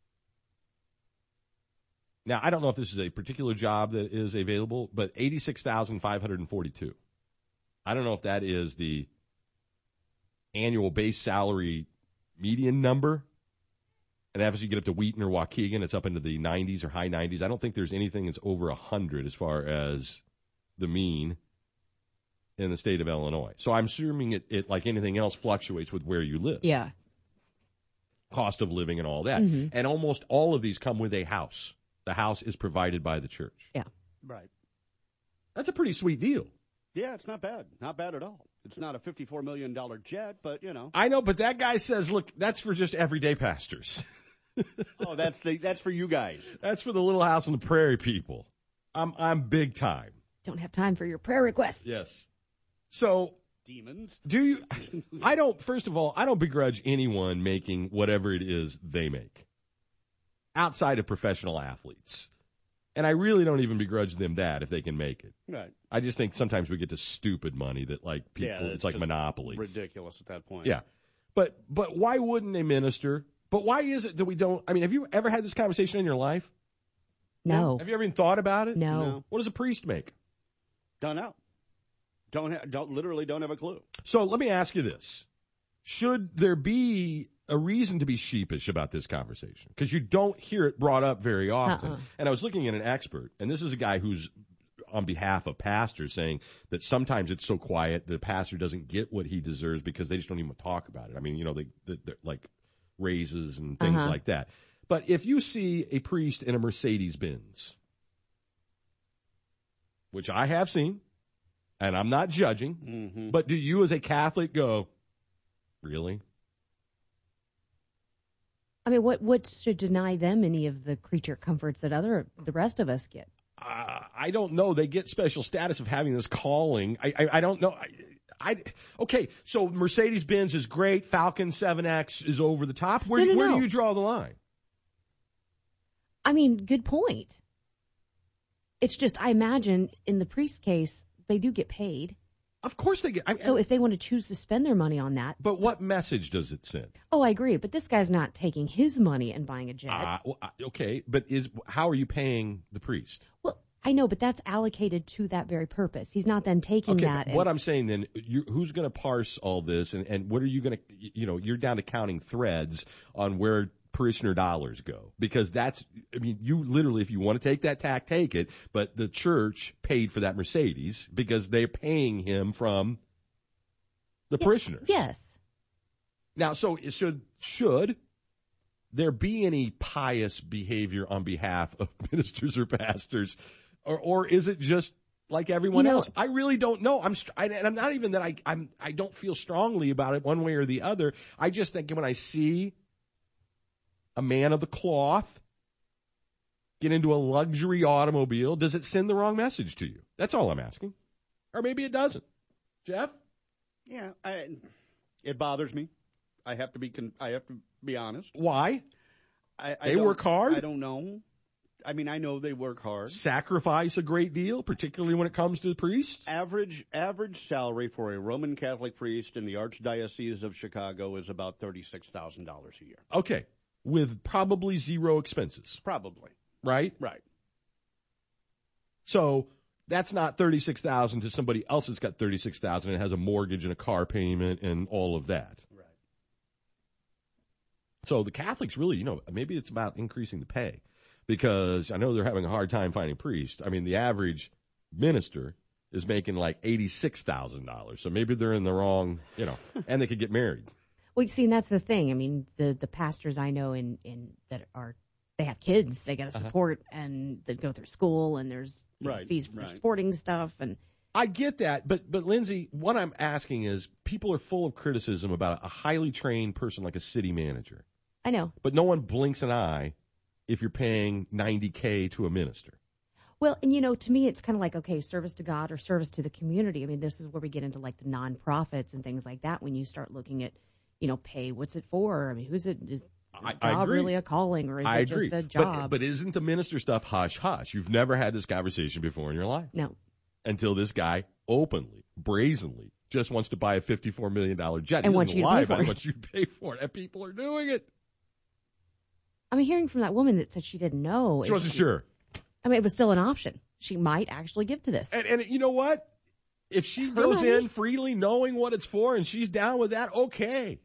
Now, I don't know if this is a particular job that is available, but $86,542. I don't know if that is the annual base salary median number. And as you get up to Wheaton or Waukegan, it's up into the 90s or high 90s. I don't think there's anything that's over 100 as far as the mean in the state of Illinois. So I'm assuming it like anything else, fluctuates with where you live. Yeah. Cost of living and all that. Mm-hmm. And almost all of these come with a house. The house is provided by the church. Yeah. Right. That's a pretty sweet deal. Yeah, it's not bad. Not bad at all. It's not a $54 million jet, but, you know. I know, but that guy says, look, that's for just everyday pastors. Oh, that's for you guys. That's for the little house on the prairie people. I'm big time. Don't have time for your prayer requests. Yes. So demons. Do you? I don't. First of all, I don't begrudge anyone making whatever it is they make, outside of professional athletes, and I really don't even begrudge them that if they can make it. Right. I just think sometimes we get to stupid money that like people. Yeah, it's like monopoly. Ridiculous at that point. Yeah, but why wouldn't a minister? But why is it that we don't? I mean, have you ever had this conversation in your life? No. Have you ever even thought about it? No. What does a priest make? Don't know. Don't have a clue. So let me ask you this. Should there be a reason to be sheepish about this conversation? Because you don't hear it brought up very often. And I was looking at an expert, and this is a guy who's on behalf of pastors saying that sometimes it's so quiet the pastor doesn't get what he deserves because they just don't even talk about it. I mean, you know, they like raises and things like that. But if you see a priest in a Mercedes-Benz, which I have seen, and I'm not judging, but do you as a Catholic go, really? I mean, what should deny them any of the creature comforts that the rest of us get? I don't know. They get special status of having this calling. I don't know. Okay, so Mercedes-Benz is great. Falcon 7X is over the top. Where do you draw the line? I mean, good point. It's just, I imagine in the priest case, they do get paid. Of course they get. So if they want to choose to spend their money on that. But what message does it send? Oh, I agree. But this guy's not taking his money and buying a jet. Okay, but how are you paying the priest? Well, I know, but that's allocated to that very purpose. He's not then taking that. What I'm saying then, who's going to parse all this, and what are you going to, you're down to counting threads on where parishioner dollars go, because you literally, if you want to take that tack, take it, but the church paid for that Mercedes because they're paying him from the parishioners. Yes. Now, so should there be any pious behavior on behalf of ministers or pastors, or is it just like everyone else? I really don't know. And I'm not even that I don't feel strongly about it one way or the other. I just think when I see a man of the cloth get into a luxury automobile, does it send the wrong message to you? That's all I'm asking. Or maybe it doesn't. Jeff? Yeah, it bothers me. I have to be honest. Why? They work hard? I don't know. I mean, I know they work hard. Sacrifice a great deal, particularly when it comes to the priests? Average salary for a Roman Catholic priest in the Archdiocese of Chicago is about $36,000 a year. Okay. With probably zero expenses. Probably. Right? Right. So that's not $36,000 to somebody else that's got $36,000 and has a mortgage and a car payment and all of that. Right. So the Catholics really, maybe it's about increasing the pay, because I know they're having a hard time finding priests. I mean, the average minister is making like $86,000. So maybe they're in the wrong, and they could get married. Well, see, and that's the thing. I mean, the pastors I know they have kids they got to support, and they go through school, and there's fees for sporting stuff. And I get that, but Lindsay, what I'm asking is, people are full of criticism about a highly trained person like a city manager. I know. But no one blinks an eye if you're paying $90K to a minister. Well, and to me, it's kind of like, okay, service to God or service to the community. I mean, this is where we get into like the nonprofits and things like that when you start looking at, pay, what's it for? I mean, is a job really a calling, or is it just a job? But isn't the minister stuff hush-hush? You've never had this conversation before in your life. No. Until this guy openly, brazenly, just wants to buy a $54 million jet. And wants you to pay for it. Wants you to pay for it. And people are doing it. I'm hearing from that woman that said she didn't know. She wasn't sure. I mean, it was still an option. She might actually give to this. And you know what? If she goes in freely knowing what it's for and she's down with that, okay.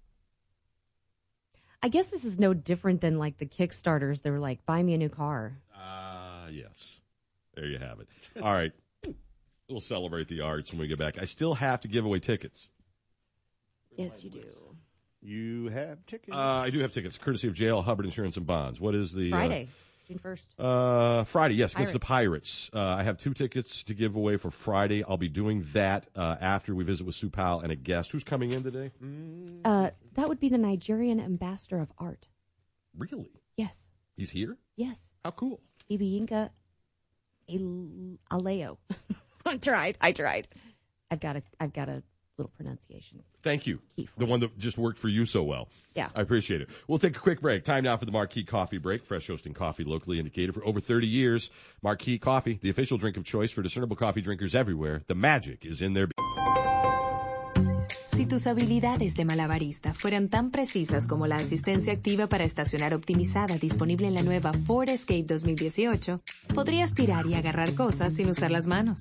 I guess this is no different than like the Kickstarters. They were like, buy me a new car. Yes. There you have it. All right. We'll celebrate the arts when we get back. I still have to give away tickets. Yes, you do. You have tickets? I do have tickets, courtesy of JL Hubbard Insurance and Bonds. What is the... Friday, June 1st. Friday, yes, against the Pirates. I have 2 tickets to give away for Friday. I'll be doing that after we visit with Sue Powell and a guest. Who's coming in today? That would be the Nigerian ambassador of art. Really? Yes. He's here? Yes. How cool. Ibiyinka Aleo. I tried. I've got to little pronunciation. Thank you. The one that just worked for you so well. Yeah. I appreciate it. We'll take a quick break. Time now for the Marquee Coffee Break. Fresh roasting coffee locally indicated for over 30 years. Marquee Coffee, the official drink of choice for discernible coffee drinkers everywhere. The magic is in their... Si tus habilidades de malabarista fueran tan precisas como la asistencia activa para estacionar optimizada disponible en la nueva Ford Escape 2018, podrías tirar y agarrar cosas sin usar las manos.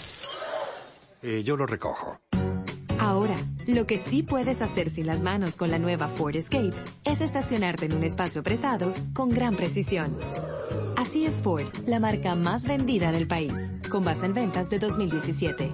Yo lo recojo. Ahora, lo que sí puedes hacer sin las manos con la nueva Ford Escape es estacionarte en un espacio apretado con gran precisión. Así es Ford, la marca más vendida del país, con base en ventas de 2017.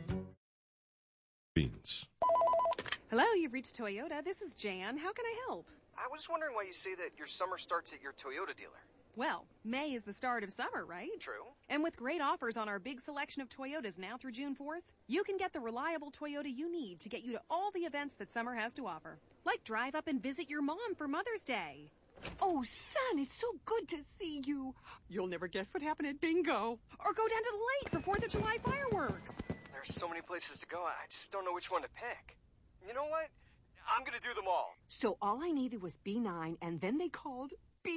Hello, you've reached Toyota. This is Jan. How can I help? I was wondering why you say that your summer starts at your Toyota dealer. Well, May is the start of summer, right? True. And with great offers on our big selection of Toyotas now through June 4th, you can get the reliable Toyota you need to get you to all the events that summer has to offer. Like drive up and visit your mom for Mother's Day. Oh, son, it's so good to see you. You'll never guess what happened at bingo. Or go down to the lake for 4th of July fireworks. There's so many places to go, I just don't know which one to pick. You know what? I'm gonna do them all. So all I needed was B9, and then they called B8.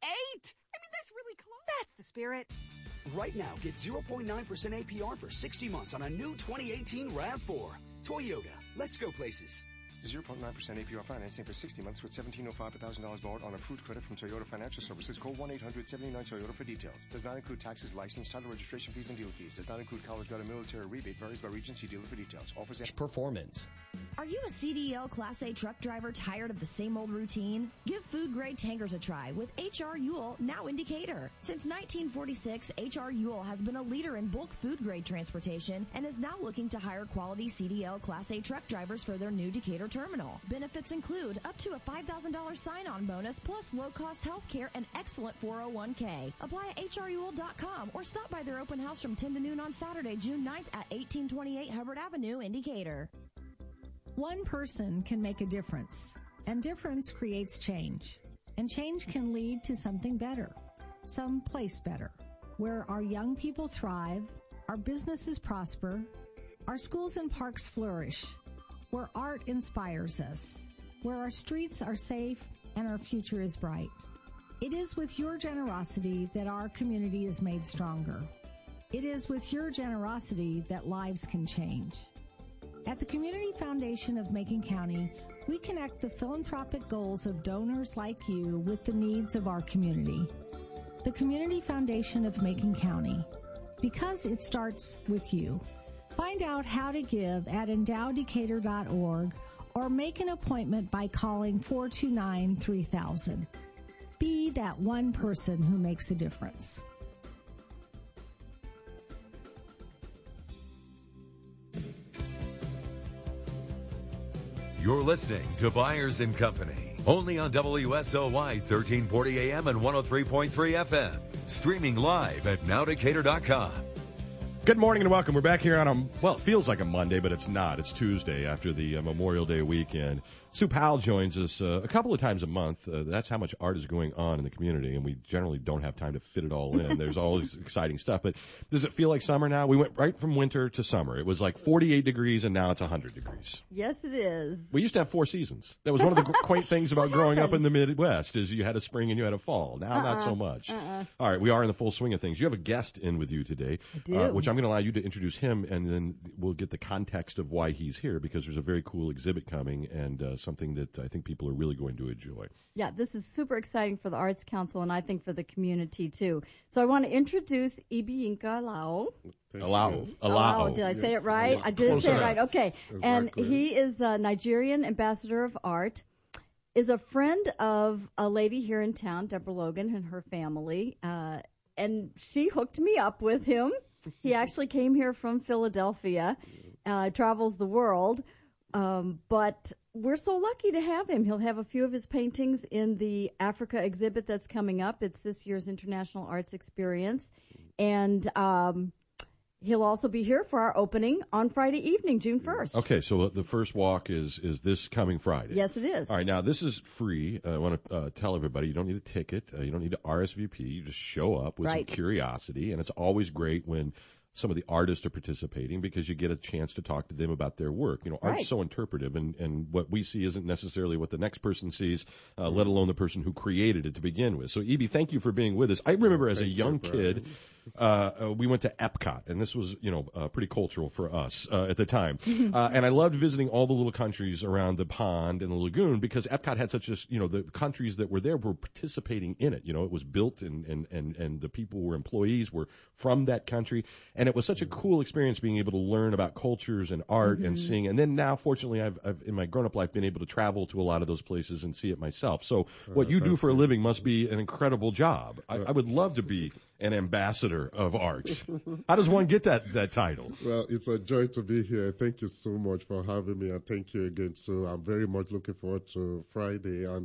I mean, that's really close. That's the spirit. Right now, get 0.9% APR for 60 months on a new 2018 RAV4. Toyota. Let's go places. 0.9% APR financing for 60 months with $1,705 per $1,000 borrowed on approved credit from Toyota Financial Services. Call 1-800-79-TOYOTA for details. Does not include taxes, license, title registration fees, and dealer fees. Does not include college debt or military rebate. Varies by region. See dealer for details. Offers performance. Are you a CDL Class A truck driver tired of the same old routine? Give food grade tankers a try with H.R. Ewell, now in Decatur. Since 1946, H.R. Ewell has been a leader in bulk food grade transportation and is now looking to hire quality CDL Class A truck drivers for their new Decatur terminal. Benefits include up to a $5,000 sign-on bonus plus low-cost health care and excellent 401k. Apply at hrewell.com or stop by their open house from 10 to noon on Saturday, June 9th at 1828 Hubbard Avenue in Decatur. One person can make a difference, and difference creates change. And change can lead to something better, someplace better, where our young people thrive, our businesses prosper, our schools and parks flourish, where art inspires us, where our streets are safe and our future is bright. It is with your generosity that our community is made stronger. It is with your generosity that lives can change. At the Community Foundation of Macon County, we connect the philanthropic goals of donors like you with the needs of our community. The Community Foundation of Macon County, because it starts with you. Find out how to give at endowdecatur.org or make an appointment by calling 429-3000. Be that one person who makes a difference. You're listening to Byers & Company, only on WSOY 1340 AM and 103.3 FM. Streaming live at nowdecatur.com. Good morning and welcome. We're back here on it feels like a Monday, but it's not. It's Tuesday after the Memorial Day weekend. Sue Powell joins us a couple of times a month. That's how much art is going on in the community, and we generally don't have time to fit it all in. There's always exciting stuff. But does it feel like summer now? We went right from winter to summer. It was like 48 degrees, and now it's 100 degrees. Yes, it is. We used to have 4 seasons. That was one of the quaint things about growing up in the Midwest, is you had a spring and you had a fall. Now, not so much. All right, we are in the full swing of things. You have a guest in with you today, I do. Which I'm going to allow you to introduce him, and then we'll get the context of why he's here, because there's a very cool exhibit coming and something that I think people are really going to enjoy. Yeah, this is super exciting for the Arts Council, and I think for the community, too. So I want to introduce Ibiyinka Alao. Alao. Did I say it right? I did say it right. Okay. And he is a Nigerian ambassador of art, is a friend of a lady here in town, Deborah Logan, and her family, and she hooked me up with him. He actually came here from Philadelphia, travels the world, but we're so lucky to have him. He'll have a few of his paintings in the Africa exhibit that's coming up. It's this year's International Arts Experience. And he'll also be here for our opening on Friday evening, June 1st. Okay, so the first walk is this coming Friday. Yes, it is. All right, now this is free. I want to tell everybody you don't need a ticket. You don't need to RSVP. You just show up with some curiosity. And it's always great when some of the artists are participating because you get a chance to talk to them about their work. You know, art's so interpretive, and what we see isn't necessarily what the next person sees, let alone the person who created it to begin with. So, Evie, thank you for being with us. I remember as a young kid, we went to Epcot, and this was, pretty cultural for us at the time. And I loved visiting all the little countries around the pond and the lagoon because Epcot had such a, the countries that were there were participating in it. You know, it was built and the people who were employees were from that country. And it was such a cool experience being able to learn about cultures and art and seeing. And then now, fortunately, I've in my grown-up life been able to travel to a lot of those places and see it myself. So what you do for a living must be an incredible job. I would love to be an ambassador of arts. How does one get that title? Well, it's a joy to be here. Thank you so much for having me, and thank you again. So I'm very much looking forward to Friday. And,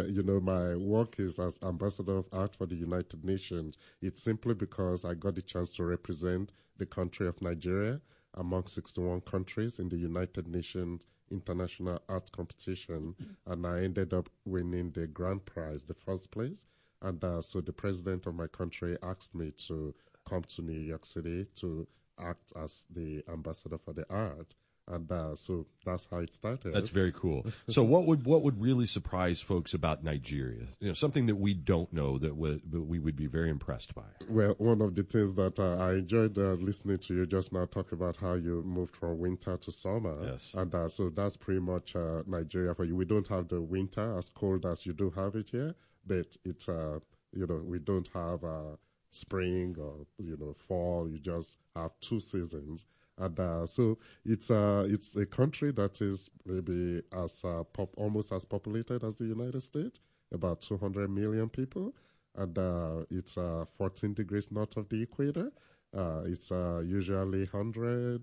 my work is as ambassador of art for the United Nations. It's simply because I got the chance to represent the country of Nigeria among 61 countries in the United Nations International Art Competition, and I ended up winning the grand prize, the first place. And so the president of my country asked me to come to New York City to act as the ambassador for the art. And so that's how it started. That's very cool. So what would really surprise folks about Nigeria? Something that we don't know that we would be very impressed by. Well, one of the things that I enjoyed listening to you just now talk about how you moved from winter to summer. Yes. And so that's pretty much Nigeria for you. We don't have the winter as cold as you do have it here, but it's we don't have spring or fall. You just have two seasons. And so it's a country that is maybe as almost as populated as the United States, about 200 million people, and it's 14 degrees north of the equator. It's usually 100,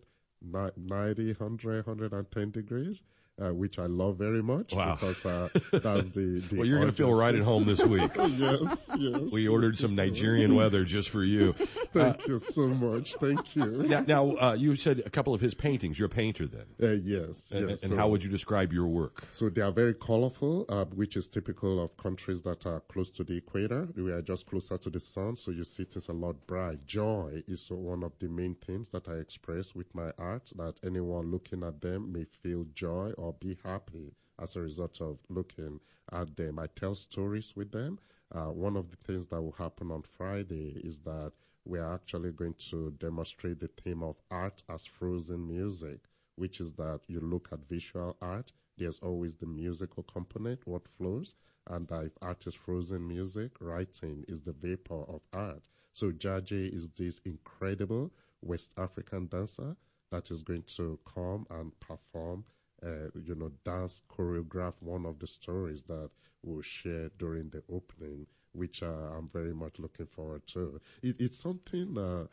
90, 100, 110 degrees. Which I love very much. Wow. Because that's the well, you're going to feel right at home this week. Yes. We ordered some Nigerian weather just for you. Thank you so much. Thank you. Now you said a couple of his paintings. You're a painter then? Yes. And how would you describe your work? So they are very colorful, which is typical of countries that are close to the equator. We are just closer to the sun, so you see things a lot bright. Joy is one of the main themes that I express with my art, that anyone looking at them may feel joy or be happy as a result of looking at them. I tell stories with them. One of the things that will happen on Friday is that we are actually going to demonstrate the theme of art as frozen music, which is that you look at visual art, there's always the musical component, what flows, and if art is frozen music, writing is the vapor of art. So Jaji is this incredible West African dancer that is going to come and perform dance, choreograph one of the stories that we'll share during the opening, which I'm very much looking forward to. It's something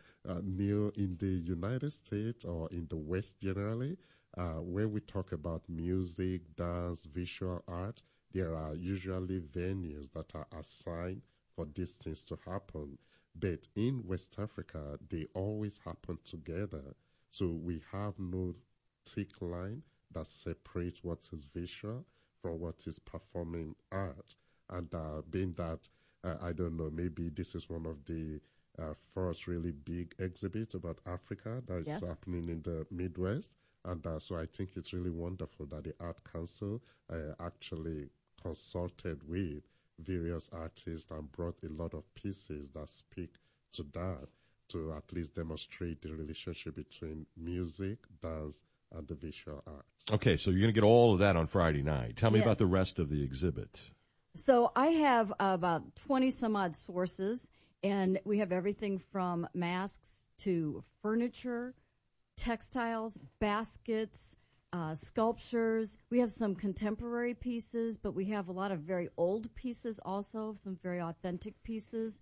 new in the United States or in the West generally. When we talk about music, dance, visual art, there are usually venues that are assigned for these things to happen. But in West Africa, they always happen together. So we have no thick line that separates what is visual from what is performing art. And being that, I don't know, maybe this is one of the first really big exhibits about Africa that is happening in the Midwest. And so I think it's really wonderful that the Art Council actually consulted with various artists and brought a lot of pieces that speak to that, to at least demonstrate the relationship between music, dance, and the visual art. Okay, so you're going to get all of that on Friday night. Tell me about the rest of the exhibit. So I have about 20 some odd sources, and we have everything from masks to furniture, textiles, baskets, sculptures. We have some contemporary pieces, but we have a lot of very old pieces also, some very authentic pieces,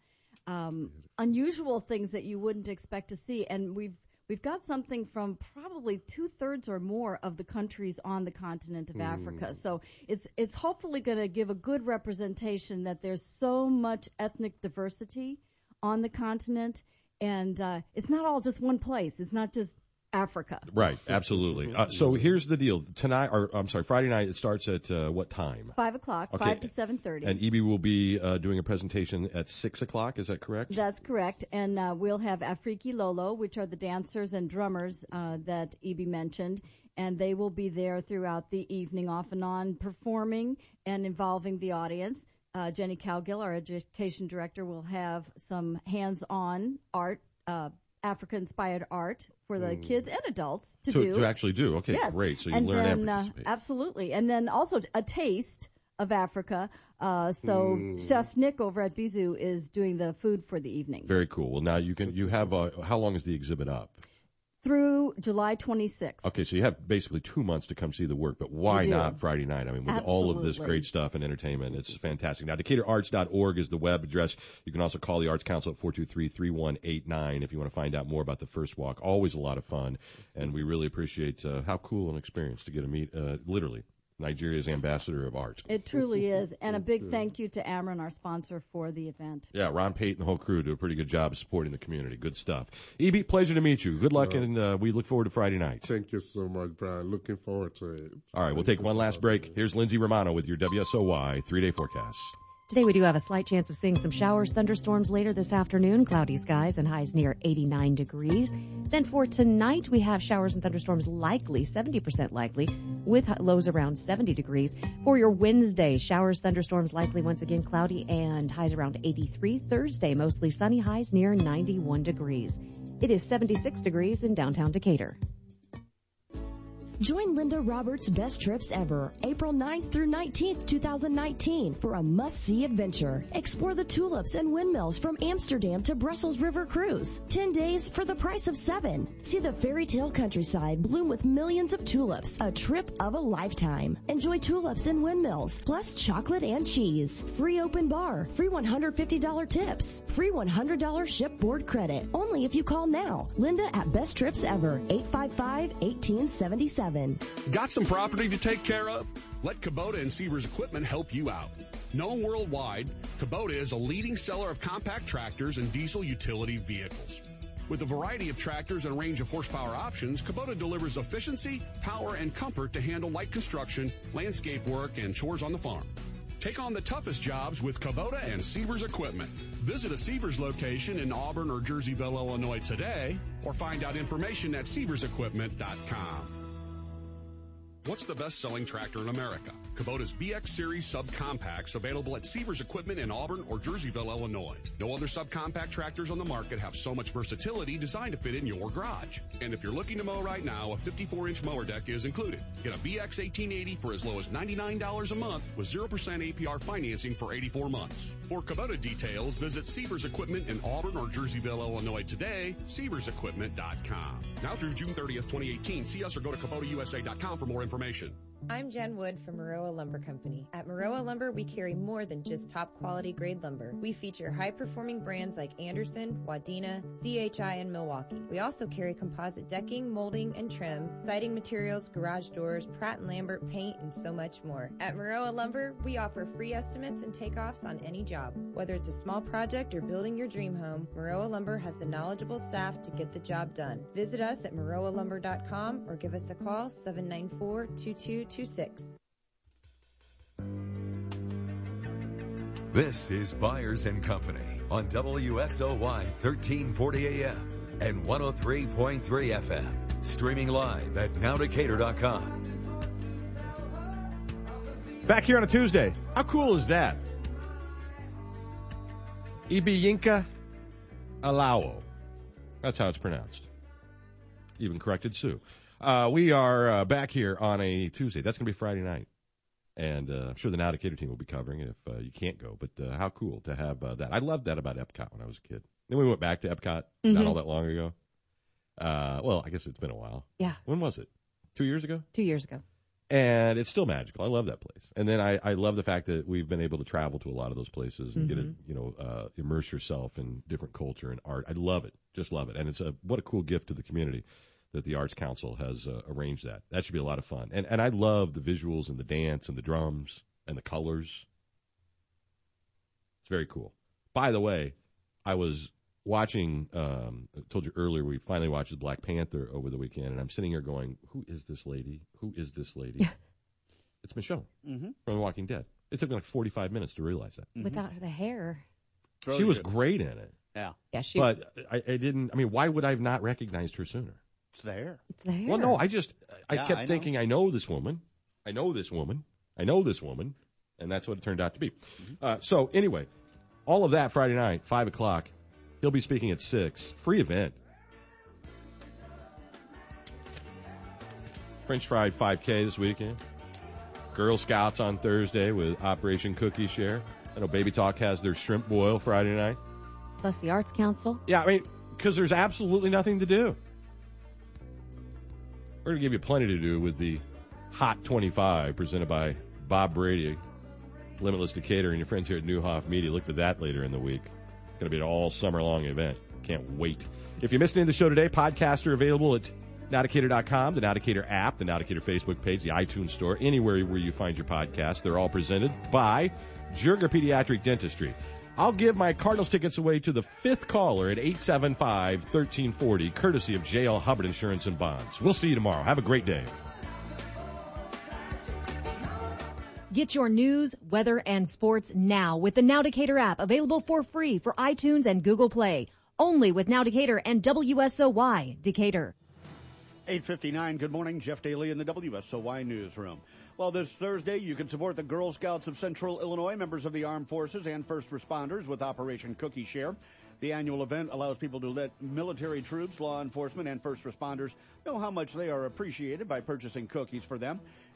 unusual things that you wouldn't expect to see. And we've got something from probably 2/3 or more of the countries on the continent of Africa. So it's hopefully going to give a good representation that there's so much ethnic diversity on the continent, and it's not all just one place. It's not just Africa. Right, absolutely. So here's the deal. Tonight, Friday night, it starts at what time? 5 o'clock, Okay. 5 to 7:30. And EB will be doing a presentation at 6 o'clock, is that correct? That's correct. And we'll have Afriki Lolo, which are the dancers and drummers that EB mentioned. And they will be there throughout the evening, off and on, performing and involving the audience. Jenny Cowgill, our education director, will have some hands-on art, Africa-inspired art for the kids and adults to do. To actually do. Okay, yes. great. So you and learn then, and participate. Absolutely. And then also a taste of Africa. So Chef Nick over at Bizou is doing the food for the evening. Very cool. Well, now you have, how long is the exhibit up? Through July 26th. Okay, so you have basically 2 months to come see the work, but why not Friday night? I mean, with all of this great stuff and entertainment, it's fantastic. Now, DecaturArts.org is the web address. You can also call the Arts Council at 423-3189 if you want to find out more about the first walk. Always a lot of fun, and we really appreciate how cool an experience to get to meet, literally, Nigeria's ambassador of art. It truly is. And a big thank you to Ameren, our sponsor, for the event. Yeah, Ron Pate and the whole crew do a pretty good job of supporting the community. Good stuff. EB, pleasure to meet you. Good luck, and we look forward to Friday night. Thank you so much, Brian. Looking forward to it. All right, we'll take one last break. Here's Lindsay Romano with your WSOY 3-day forecast. Today we do have a slight chance of seeing some showers, thunderstorms later this afternoon, cloudy skies and highs near 89 degrees. Then for tonight we have showers and thunderstorms likely, 70% likely, with lows around 70 degrees. For your Wednesday, showers, thunderstorms likely once again cloudy and highs around 83. Thursday, mostly sunny, highs near 91 degrees. It is 76 degrees in downtown Decatur. Join Linda Roberts' Best Trips Ever, April 9th through 19th, 2019, for a must-see adventure. Explore the tulips and windmills from Amsterdam to Brussels River Cruise. 10 days for the price of 7. See the fairy tale countryside bloom with millions of tulips. A trip of a lifetime. Enjoy tulips and windmills, plus chocolate and cheese. Free open bar. Free $150 tips. Free $100 shipboard credit. Only if you call now. Linda at Best Trips Ever, 855-1877. Got some property to take care of? Let Kubota and Sievers Equipment help you out. Known worldwide, Kubota is a leading seller of compact tractors and diesel utility vehicles. With a variety of tractors and a range of horsepower options, Kubota delivers efficiency, power, and comfort to handle light construction, landscape work, and chores on the farm. Take on the toughest jobs with Kubota and Sievers Equipment. Visit a Sievers location in Auburn or Jerseyville, Illinois today, or find out information at SieversEquipment.com. What's the best-selling tractor in America? Kubota's BX Series subcompacts, available at Sievers Equipment in Auburn or Jerseyville, Illinois. No other subcompact tractors on the market have so much versatility designed to fit in your garage. And if you're looking to mow right now, a 54-inch mower deck is included. Get a BX 1880 for as low as $99 a month with 0% APR financing for 84 months. For Kubota details, visit Sievers Equipment in Auburn or Jerseyville, Illinois today, SieversEquipment.com. Now through June 30th, 2018, see us or go to KubotaUSA.com for more information. I'm Jen Wood from Maroa Lumber Company. At Maroa Lumber, we carry more than just top quality grade lumber. We feature high-performing brands like Anderson, Wadena, CHI, and Milwaukee. We also carry composite decking, molding, and trim, siding materials, garage doors, Pratt & Lambert paint, and so much more. At Maroa Lumber, we offer free estimates and takeoffs on any job. Whether it's a small project or building your dream home, Maroa Lumber has the knowledgeable staff to get the job done. Visit us at maroalumber.com or give us a call, 794-2226. This is Byers and Company on WSOY 1340 AM and 103.3 FM. Streaming live at nowdecatur.com. Back here on a Tuesday. How cool is that? Ibiyinka Alawo. That's how it's pronounced. Even corrected Sue. We are back here on a Tuesday. That's going to be Friday night. And I'm sure the Now Decatur team will be covering it if you can't go. But how cool to have that. I loved that about Epcot when I was a kid. Then we went back to Epcot not all that long ago. Well, I guess it's been a while. Yeah. When was it? 2 years ago? 2 years ago. And it's still magical. I love that place. And then I love the fact that we've been able to travel to a lot of those places and get to, immerse yourself in different culture and art. I love it. Just love it. And what a cool gift to the community that the Arts Council has arranged that. That should be a lot of fun. And I love the visuals and the dance and the drums and the colors. It's very cool. By the way, I was watching, I told you earlier, we finally watched Black Panther over the weekend, and I'm sitting here going, who is this lady? Who is this lady? It's Michonne from The Walking Dead. It took me like 45 minutes to realize that. Without the hair. She was great in it. Yeah. Yeah, But I didn't, I mean, why would I have not recognized her sooner? It's the hair. It's the hair. Well, no, I kept thinking, I know this woman. I know this woman. I know this woman. And that's what it turned out to be. So anyway, all of that Friday night, 5 o'clock. He'll be speaking at 6. Free event. French Fried 5K this weekend. Girl Scouts on Thursday with Operation Cookie Share. I know Baby Talk has their shrimp boil Friday night. Plus the Arts Council. Yeah, I mean, because there's absolutely nothing to do. We're going to give you plenty to do with the Hot 25 presented by Bob Brady, Limitless Decatur, and your friends here at Newhoff Media. Look for that later in the week. It's going to be an all-summer-long event. Can't wait. If you missed any of the show today, podcasts are available at Nowdecatur.com, the Nowdecatur app, the Nowdecatur Facebook page, the iTunes Store, anywhere where you find your podcasts. They're all presented by Jurger Pediatric Dentistry. I'll give my Cardinals tickets away to the 5th caller at 875-1340, courtesy of J.L. Hubbard Insurance and Bonds. We'll see you tomorrow. Have a great day. Get your news, weather, and sports now with the Now Decatur app, available for free for iTunes and Google Play. Only with Now Decatur and WSOY Decatur. 8:59. Good morning. Jeff Daly in the WSOY newsroom. Well, this Thursday, you can support the Girl Scouts of Central Illinois, members of the armed forces, and first responders with Operation Cookie Share. The annual event allows people to let military troops, law enforcement, and first responders know how much they are appreciated by purchasing cookies for them.